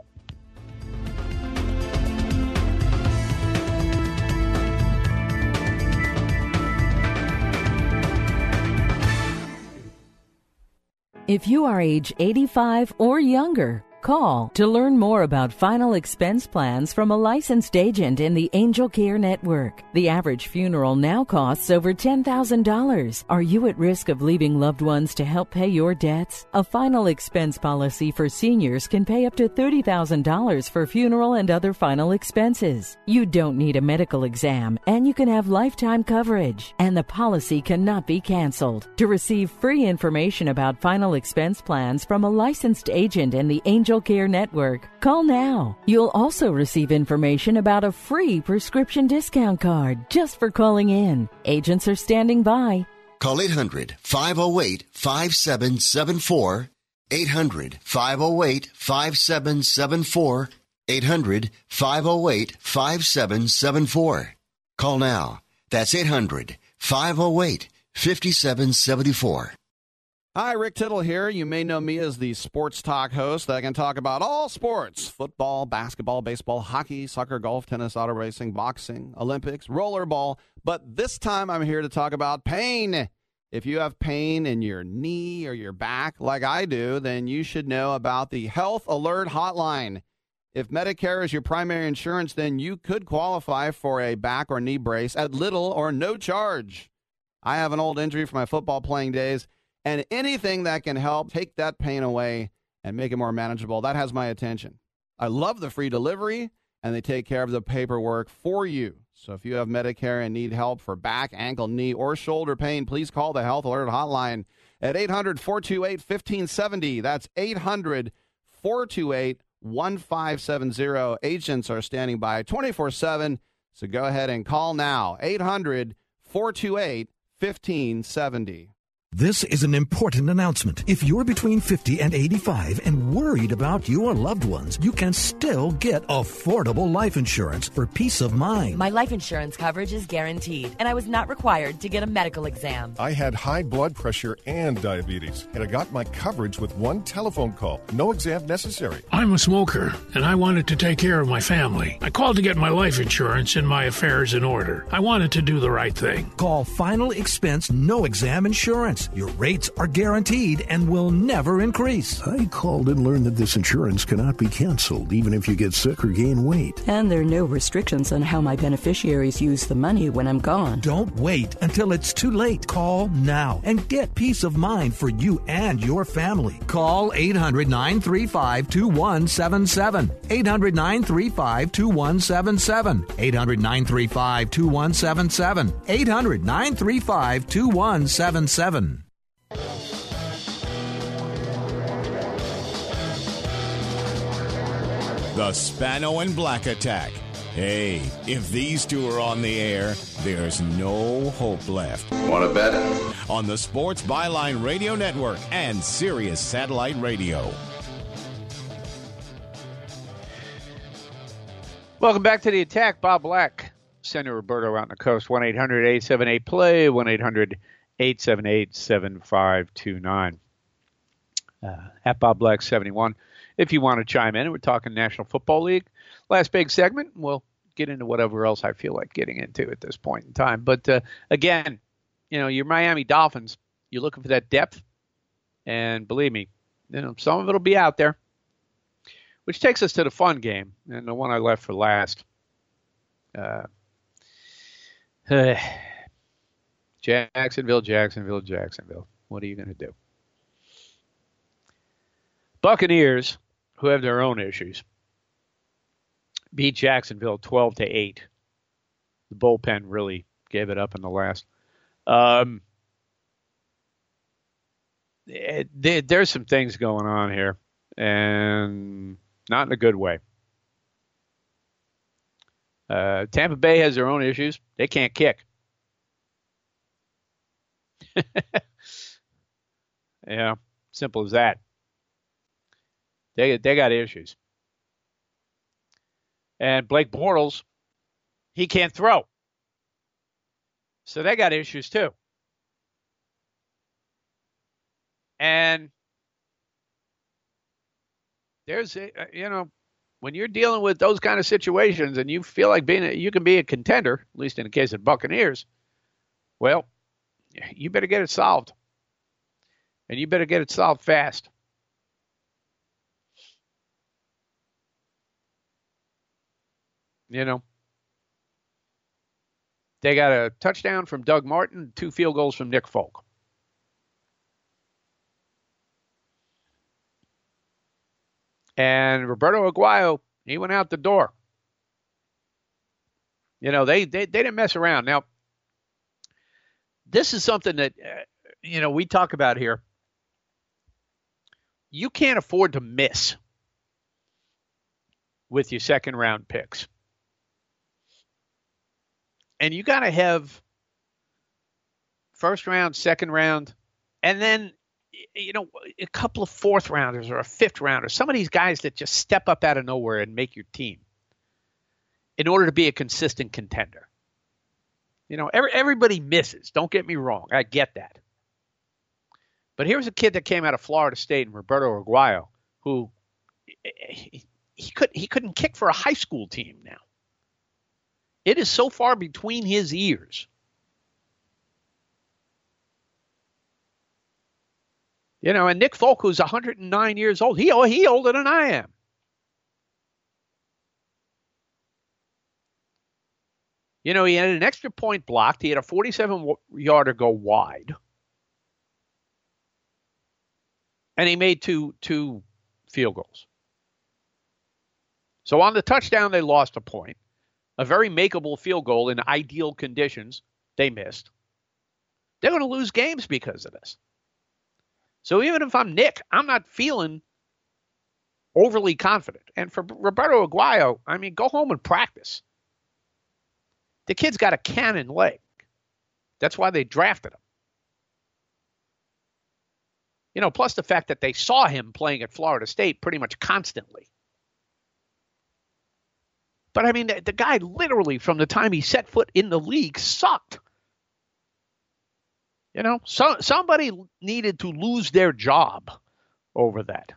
If you are age eighty-five or younger, call to learn more about final expense plans from a licensed agent in the Angel Care Network. The average funeral now costs over ten thousand dollars. Are you at risk of leaving loved ones to help pay your debts? A final expense policy for seniors can pay up to thirty thousand dollars for funeral and other final expenses. You don't need a medical exam, and you can have lifetime coverage, and the policy cannot be canceled. To receive free information about final expense plans from a licensed agent in the Angel Care Network, call now. You'll also receive information about a free prescription discount card just for calling in. Agents are standing by. Call eight hundred, five oh eight, five seven seven four. eight hundred, five oh eight, five seven seven four. eight hundred, five oh eight, five seven seven four. Call now. That's eight hundred, five oh eight, five seven seven four. Hi, Rick Tittle here. You may know me as the sports talk host that can talk about all sports: football, basketball, baseball, hockey, soccer, golf, tennis, auto racing, boxing, Olympics, rollerball. But this time I'm here to talk about pain. If you have pain in your knee or your back like I do, then you should know about the Health Alert Hotline. If Medicare is your primary insurance, then you could qualify for a back or knee brace at little or no charge. I have an old injury from my football playing days, and anything that can help take that pain away and make it more manageable, that has my attention. I love the free delivery, and they take care of the paperwork for you. So if you have Medicare and need help for back, ankle, knee, or shoulder pain, please call the Health Alert Hotline at eight hundred, four two eight, one five seven zero. That's eight hundred, four two eight, one five seven zero. Agents are standing by twenty-four seven, so go ahead and call now. eight hundred, four two eight, one five seven zero. This is an important announcement. If you're between fifty and eighty-five and worried about your loved ones, you can still get affordable life insurance for peace of mind. My life insurance coverage is guaranteed, and I was not required to get a medical exam. I had high blood pressure and diabetes, and I got my coverage with one telephone call. No exam necessary. I'm a smoker, and I wanted to take care of my family. I called to get my life insurance and my affairs in order. I wanted to do the right thing. Call Final Expense No Exam Insurance. Your rates are guaranteed and will never increase. I called and learned that this insurance cannot be canceled, even if you get sick or gain weight. And there are no restrictions on how my beneficiaries use the money when I'm gone. Don't wait until it's too late. Call now and get peace of mind for you and your family. Call eight hundred, nine three five, two one seven seven. eight hundred, nine three five, two one seven seven. eight hundred, nine three five, two one seven seven. eight hundred, nine three five, two one seven seven. The Spano and Black Attack. Hey, if these two are on the air, there's no hope left. Want to bet? On the Sports Byline Radio Network and Sirius Satellite Radio. Welcome back to the attack. Bob Black, Senator Roberto out on the coast. one eight hundred, eight seven eight, play, one eight hundred, eight seven eight, seven five two nine. Uh, at Bob Black seventy-one. If you want to chime in, we're talking National Football League. Last big segment, we'll get into whatever else I feel like getting into at this point in time. But uh, again, you know, your Miami Dolphins, you're looking for that depth. And believe me, you know, some of it will be out there. Which takes us to the fun game, and the one I left for last. Uh, uh, Jacksonville, Jacksonville, Jacksonville. What are you going to do? Buccaneers, who have their own issues, beat Jacksonville twelve to eight. The bullpen really gave it up in the last. Um, it, there, there's some things going on here, and not in a good way. Uh, Tampa Bay has their own issues. They can't kick. Yeah, simple as that. They they got issues. And Blake Bortles, he can't throw. So they got issues too. And there's, a, you know, when you're dealing with those kind of situations and you feel like being a, you can be a contender, at least in the case of Buccaneers, well, you better get it solved. And you better get it solved fast. You know, they got a touchdown from Doug Martin, two field goals from Nick Folk. And Roberto Aguayo, he went out the door. You know, they, they, they didn't mess around. Now, this is something that, uh, you know, we talk about here. You can't afford to miss with your second round picks. And you got to have first round, second round, and then, you know, a couple of fourth rounders or a fifth rounder. Some of these guys that just step up out of nowhere and make your team in order to be a consistent contender. You know, every, everybody misses. Don't get me wrong. I get that. But here's a kid that came out of Florida State, and Roberto Aguayo, who he, he, could, he couldn't kick for a high school team now. It is so far between his ears. You know, and Nick Folk, who's one hundred nine years old, he he older than I am. You know, he had an extra point blocked. He had a forty-seven yarder go wide. And he made two two field goals. So on the touchdown, they lost a point. A very makeable field goal in ideal conditions, they missed. They're going to lose games because of this. So even if I'm Nick, I'm not feeling overly confident. And for Roberto Aguayo, I mean, go home and practice. The kid's got a cannon leg. That's why they drafted him. You know, plus the fact that they saw him playing at Florida State pretty much constantly. But, I mean, the, the guy literally, from the time he set foot in the league, sucked. You know, so, somebody needed to lose their job over that.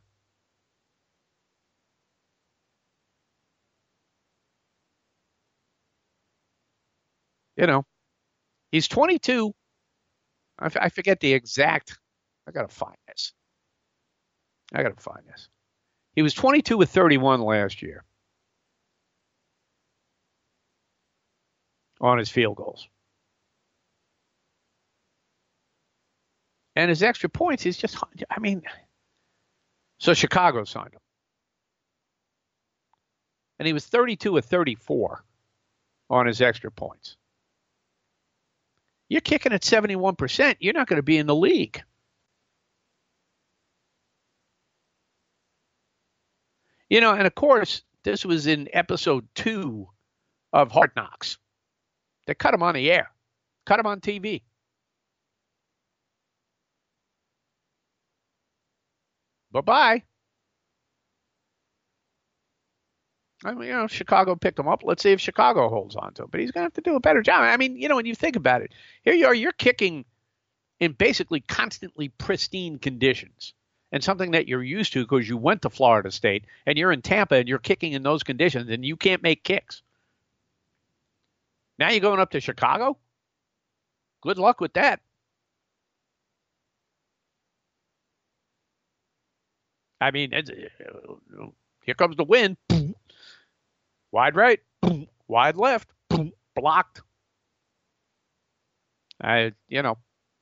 You know, he's twenty-two. I, f- I forget the exact. I got to find this. I got to find this. He was twenty-two with thirty-one last year on his field goals. And his extra points, he's just, I mean, so Chicago signed him. And he was thirty-two with thirty-four on his extra points. You're kicking at seventy-one percent. You're not going to be in the league. You know, and of course, this was in episode two of Hard Knocks. They cut him on the air, cut him on T V. Bye-bye. I mean, you know, Chicago picked him up. Let's see if Chicago holds on to him. But he's going to have to do a better job. I mean, you know, when you think about it, here you are, you're kicking in basically constantly pristine conditions, and something that you're used to because you went to Florida State and you're in Tampa and you're kicking in those conditions and you can't make kicks. Now you're going up to Chicago? Good luck with that. I mean, it's, here comes the wind. Wide right, wide left, blocked. I, you know.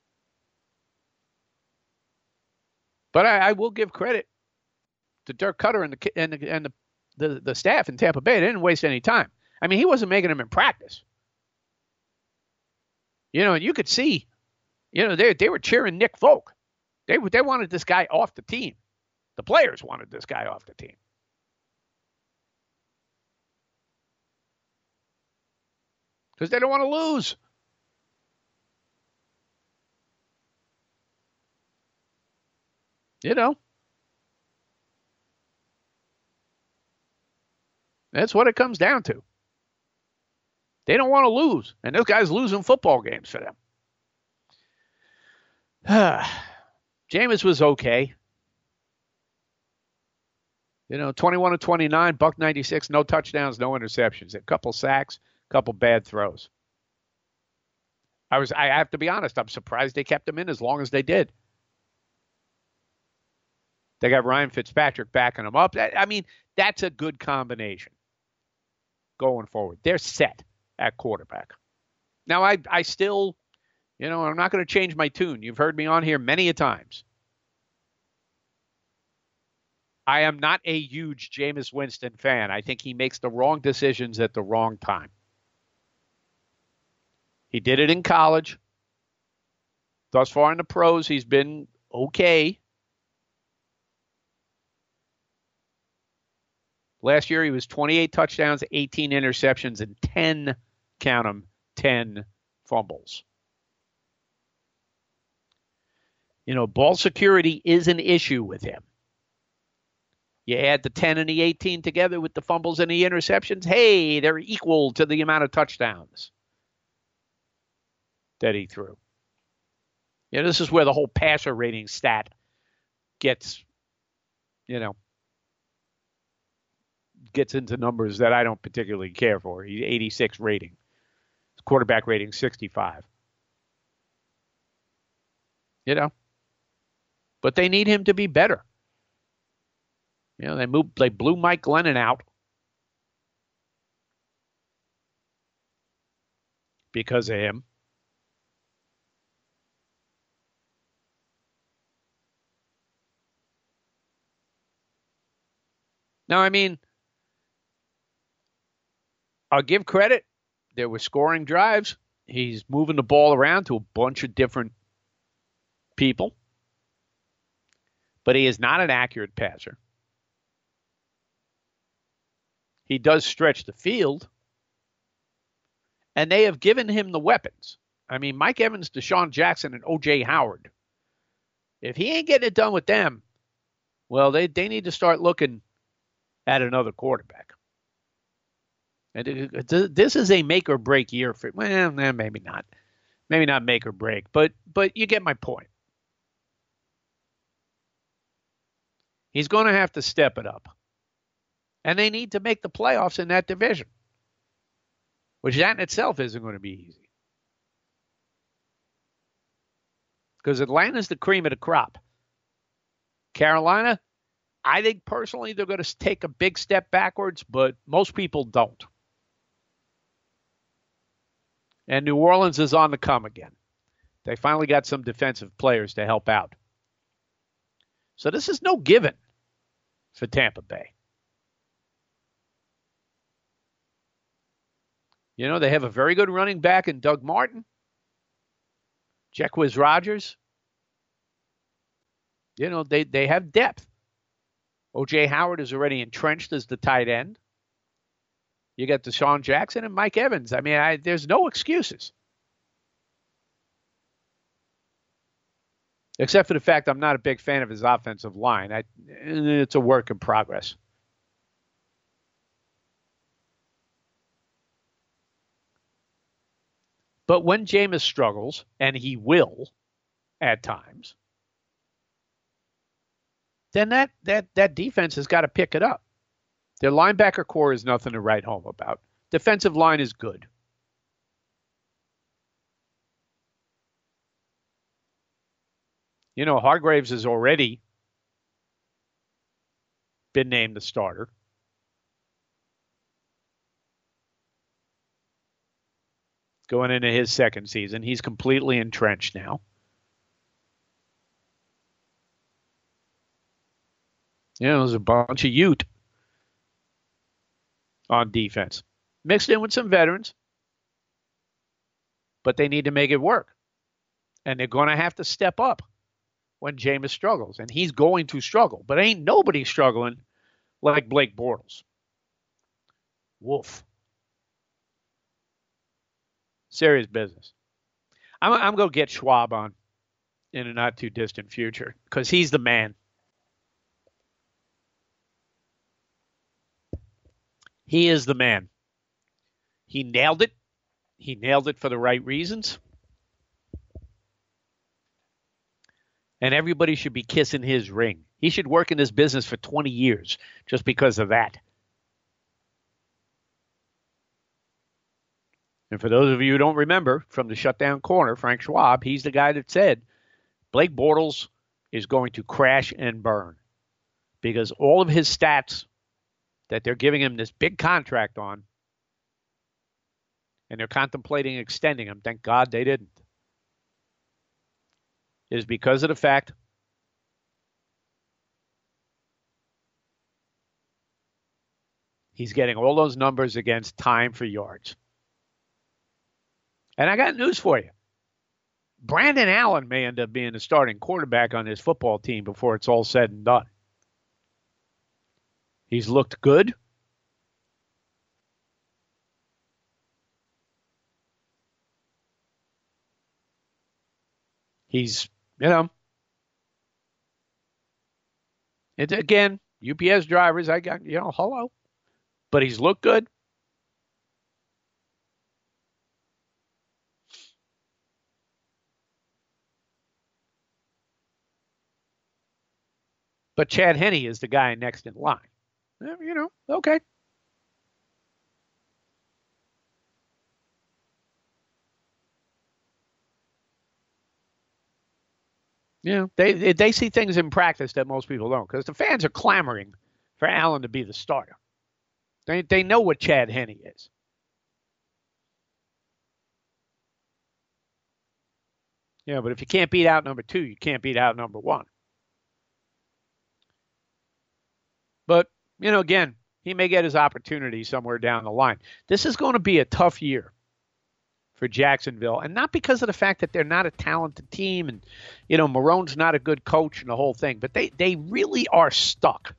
But I, I will give credit to Dirk Cutter and the and the and the, the, the staff in Tampa Bay. They didn't waste any time. I mean, he wasn't making them in practice. You know, and you could see, you know, they they were cheering Nick Folk. They they wanted this guy off the team. The players wanted this guy off the team. Because they don't want to lose. You know. That's what it comes down to. They don't want to lose. And those guys losing football games for them. Jameis was okay. You know, twenty-one to twenty-nine, buck ninety-six, no touchdowns, no interceptions. A couple sacks, a couple bad throws. I was I have to be honest, I'm surprised they kept him in as long as they did. They got Ryan Fitzpatrick backing him up. I mean, that's a good combination going forward. They're set at quarterback. Now, I I still, you know, I'm not going to change my tune. You've heard me on here many a times. I am not a huge Jameis Winston fan. I think he makes the wrong decisions at the wrong time. He did it in college. Thus far in the pros, he's been okay. Last year, he was twenty-eight touchdowns, eighteen interceptions, and ten, count them, ten fumbles. You know, ball security is an issue with him. You add the ten and the eighteen together with the fumbles and the interceptions, hey, they're equal to the amount of touchdowns that he threw. You know, this is where the whole passer rating stat gets, you know, gets into numbers that I don't particularly care for. He's eighty-six rating. His quarterback rating, sixty-five. You know, but they need him to be better. You know, they moved, they blew Mike Glennon out because of him. Now, I mean, I'll give credit. There were scoring drives. He's moving the ball around to a bunch of different people. But he is not an accurate passer. He does stretch the field. And they have given him the weapons. I mean, Mike Evans, Deshaun Jackson, and O J Howard. If he ain't getting it done with them, well, they, they need to start looking at another quarterback. And it, it, this is a make or break year for, well, maybe not. Maybe not make or break, but but you get my point. He's going to have to step it up. And they need to make the playoffs in that division, which that in itself isn't going to be easy. Because Atlanta's the cream of the crop. Carolina, I think personally they're going to take a big step backwards, but most people don't. And New Orleans is on the come again. They finally got some defensive players to help out. So this is no given for Tampa Bay. You know, they have a very good running back in Doug Martin. Jacquizz Rodgers. You know, they, they have depth. O J Howard is already entrenched as the tight end. You got Deshaun Jackson and Mike Evans. I mean, I, there's no excuses. Except for the fact I'm not a big fan of his offensive line. I, it's a work in progress. But when Jameis struggles, and he will, at times, then that, that, that defense has got to pick it up. Their linebacker core is nothing to write home about. Defensive line is good. You know, Hargraves has already been named the starter. Going into his second season. He's completely entrenched now. You know, there's a bunch of youth on defense. Mixed in with some veterans. But they need to make it work. And they're going to have to step up when Jameis struggles. And he's going to struggle. But ain't nobody struggling like Blake Bortles. Woof. Serious business. I'm, I'm going to get Schwab on in a not too distant future because he's the man. He is the man. He nailed it. He nailed it for the right reasons. And everybody should be kissing his ring. He should work in this business for twenty years just because of that. And for those of you who don't remember, from the shutdown corner, Frank Schwab, he's the guy that said Blake Bortles is going to crash and burn because all of his stats that they're giving him this big contract on, and they're contemplating extending him, thank God they didn't, is because of the fact he's getting all those numbers against time for yards. And I got news for you. Brandon Allen may end up being the starting quarterback on his football team before it's all said and done. He's looked good. He's, you know, it's again, U P S drivers, I got, you know, hello. But he's looked good. But Chad Henne is the guy next in line. You know, okay. You know, they they see things in practice that most people don't because the fans are clamoring for Allen to be the starter. They they know what Chad Henne is. Yeah, but if you can't beat out number two, you can't beat out number one. But, you know, again, he may get his opportunity somewhere down the line. This is going to be a tough year for Jacksonville, and not because of the fact that they're not a talented team and, you know, Marone's not a good coach and the whole thing, but they, they really are stuck.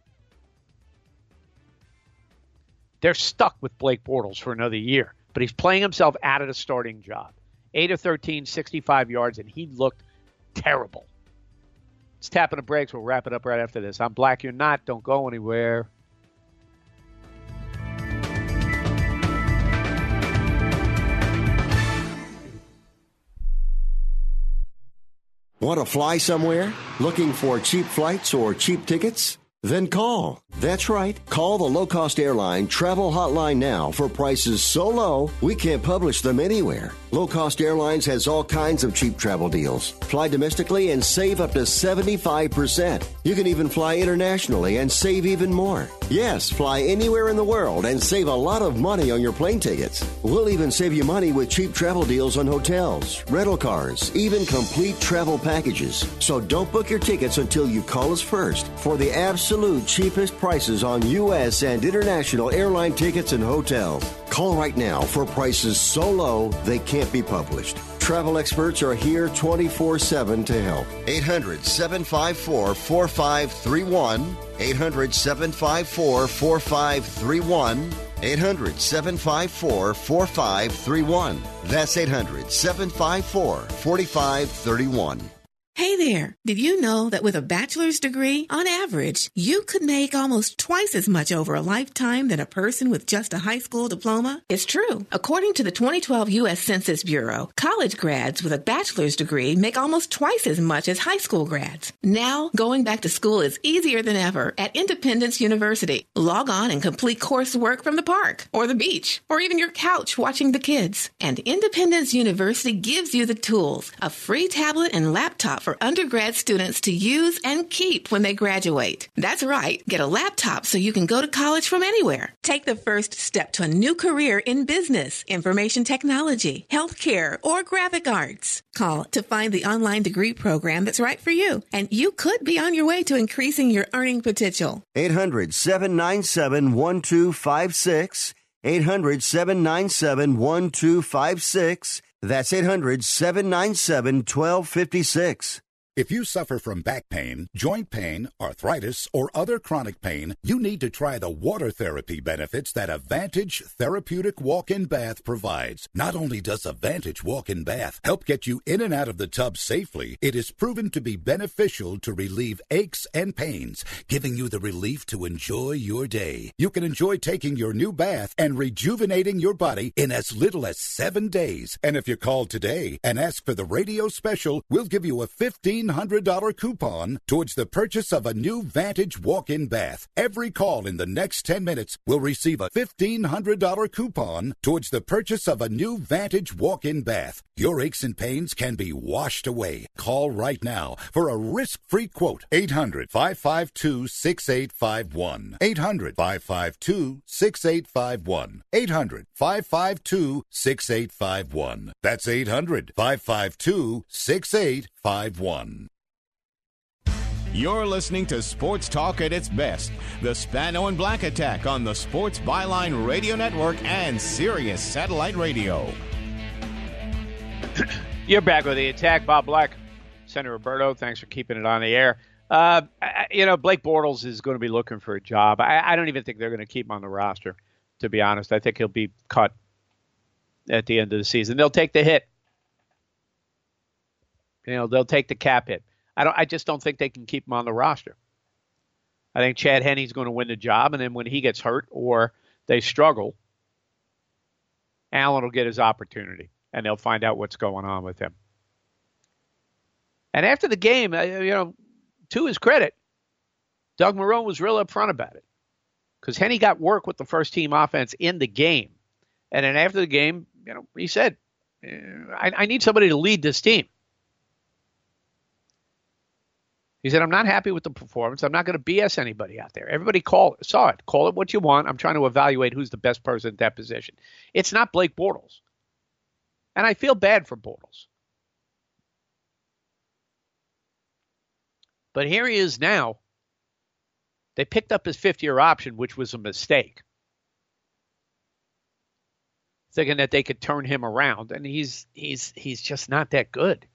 They're stuck with Blake Bortles for another year, but he's playing himself out of the starting job. eight of thirteen, sixty-five yards, and he looked terrible. It's tapping the brakes. We'll wrap it up right after this. I'm Black, you're not. Don't go anywhere. Want to fly somewhere? Looking for cheap flights or cheap tickets? Then call. That's right. Call the low-cost airline travel hotline now for prices so low we can't publish them anywhere. Low Cost Airlines has all kinds of cheap travel deals. Fly domestically and save up to seventy-five percent. You can even fly internationally and save even more. Yes, fly anywhere in the world and save a lot of money on your plane tickets. We'll even save you money with cheap travel deals on hotels, rental cars, even complete travel packages. So don't book your tickets until you call us first for the absolute cheapest prices on U S and international airline tickets and hotels. Call right now for prices so low they can't be published. Travel experts are here twenty-four seven to help. eight hundred, seven five four, four five three one. eight hundred, seven five four, four five three one. eight hundred, seven five four, four five three one. That's eight hundred, seven five four, four five three one. Hey there. Did you know that with a bachelor's degree, on average, you could make almost twice as much over a lifetime than a person with just a high school diploma? It's true. According to the twenty twelve U S Census Bureau, college grads with a bachelor's degree make almost twice as much as high school grads. Now, going back to school is easier than ever at Independence University. Log on and complete coursework from the park or the beach or even your couch watching the kids. And Independence University gives you the tools, a free tablet and laptop for undergrad students to use and keep when they graduate. That's right. Get a laptop so you can go to college from anywhere. Take the first step to a new career in business, information technology, healthcare, or graphic arts. Call to find the online degree program that's right for you, and you could be on your way to increasing your earning potential. eight hundred, seven nine seven, one two five six. eight hundred, seven nine seven, one two five six. That's eight hundred, seven nine seven, one two five six. If you suffer from back pain, joint pain, arthritis, or other chronic pain, you need to try the water therapy benefits that a Vantage Therapeutic Walk-In Bath provides. Not only does a Vantage Walk-In Bath help get you in and out of the tub safely, it is proven to be beneficial to relieve aches and pains, giving you the relief to enjoy your day. You can enjoy taking your new bath and rejuvenating your body in as little as seven days. And if you call today and ask for the radio special, we'll give you a fifteen hundred dollars coupon towards the purchase of a new Vantage walk-in bath. Every call in the next ten minutes will receive a fifteen hundred dollars coupon towards the purchase of a new Vantage walk-in bath. Your aches and pains can be washed away. Call right now for a risk-free quote. eight hundred, five five two, six eight five one. eight hundred, five five two, six eight five one. eight hundred, five five two, six eight five one. That's eight hundred, five five two, six eight five one. You're listening to Sports Talk at its best. The Spano and Black Attack on the Sports Byline Radio Network and Sirius Satellite Radio. You're back with the attack. Bob Black, Senator Roberto, thanks for keeping it on the air. Uh, I, you know, Blake Bortles is going to be looking for a job. I, I don't even think they're going to keep him on the roster, to be honest. I think he'll be cut at the end of the season. They'll take the hit. You know, they'll take the cap hit. I don't. I just don't think they can keep him on the roster. I think Chad Henne's going to win the job, and then when he gets hurt or they struggle, Allen will get his opportunity, and they'll find out what's going on with him. And after the game, you know, to his credit, Doug Marrone was real upfront about it because Henne got work with the first team offense in the game, and then after the game, you know, he said, I, I need somebody to lead this team. He said, I'm not happy with the performance. I'm not going to B S anybody out there. Everybody call, saw it. Call it what you want. I'm trying to evaluate who's the best person at that position. It's not Blake Bortles. And I feel bad for Bortles. But here he is now. They picked up his fifth-year option, which was a mistake. Thinking that they could turn him around. And he's he's he's just not that good.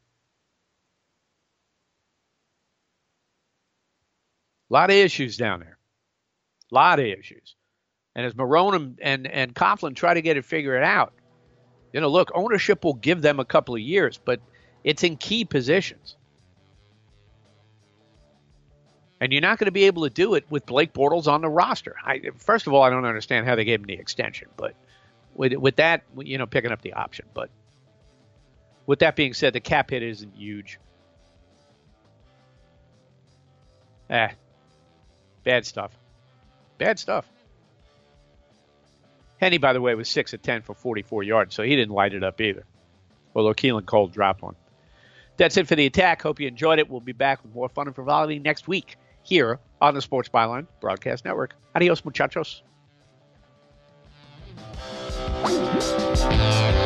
A lot of issues down there. A lot of issues. And as Marrone and, and, and Coughlin try to get it figured out, you know, look, ownership will give them a couple of years, but it's in key positions. And you're not going to be able to do it with Blake Bortles on the roster. I, first of all, I don't understand how they gave him the extension, but with, with that, you know, picking up the option. But with that being said, the cap hit isn't huge. Eh. Bad stuff. Bad stuff. Henne, by the way, was six of ten for forty-four yards, so he didn't light it up either. Although Keelan Cole dropped one. That's it for the attack. Hope you enjoyed it. We'll be back with more fun and frivolity next week here on the Sports Byline Broadcast Network. Adios, muchachos.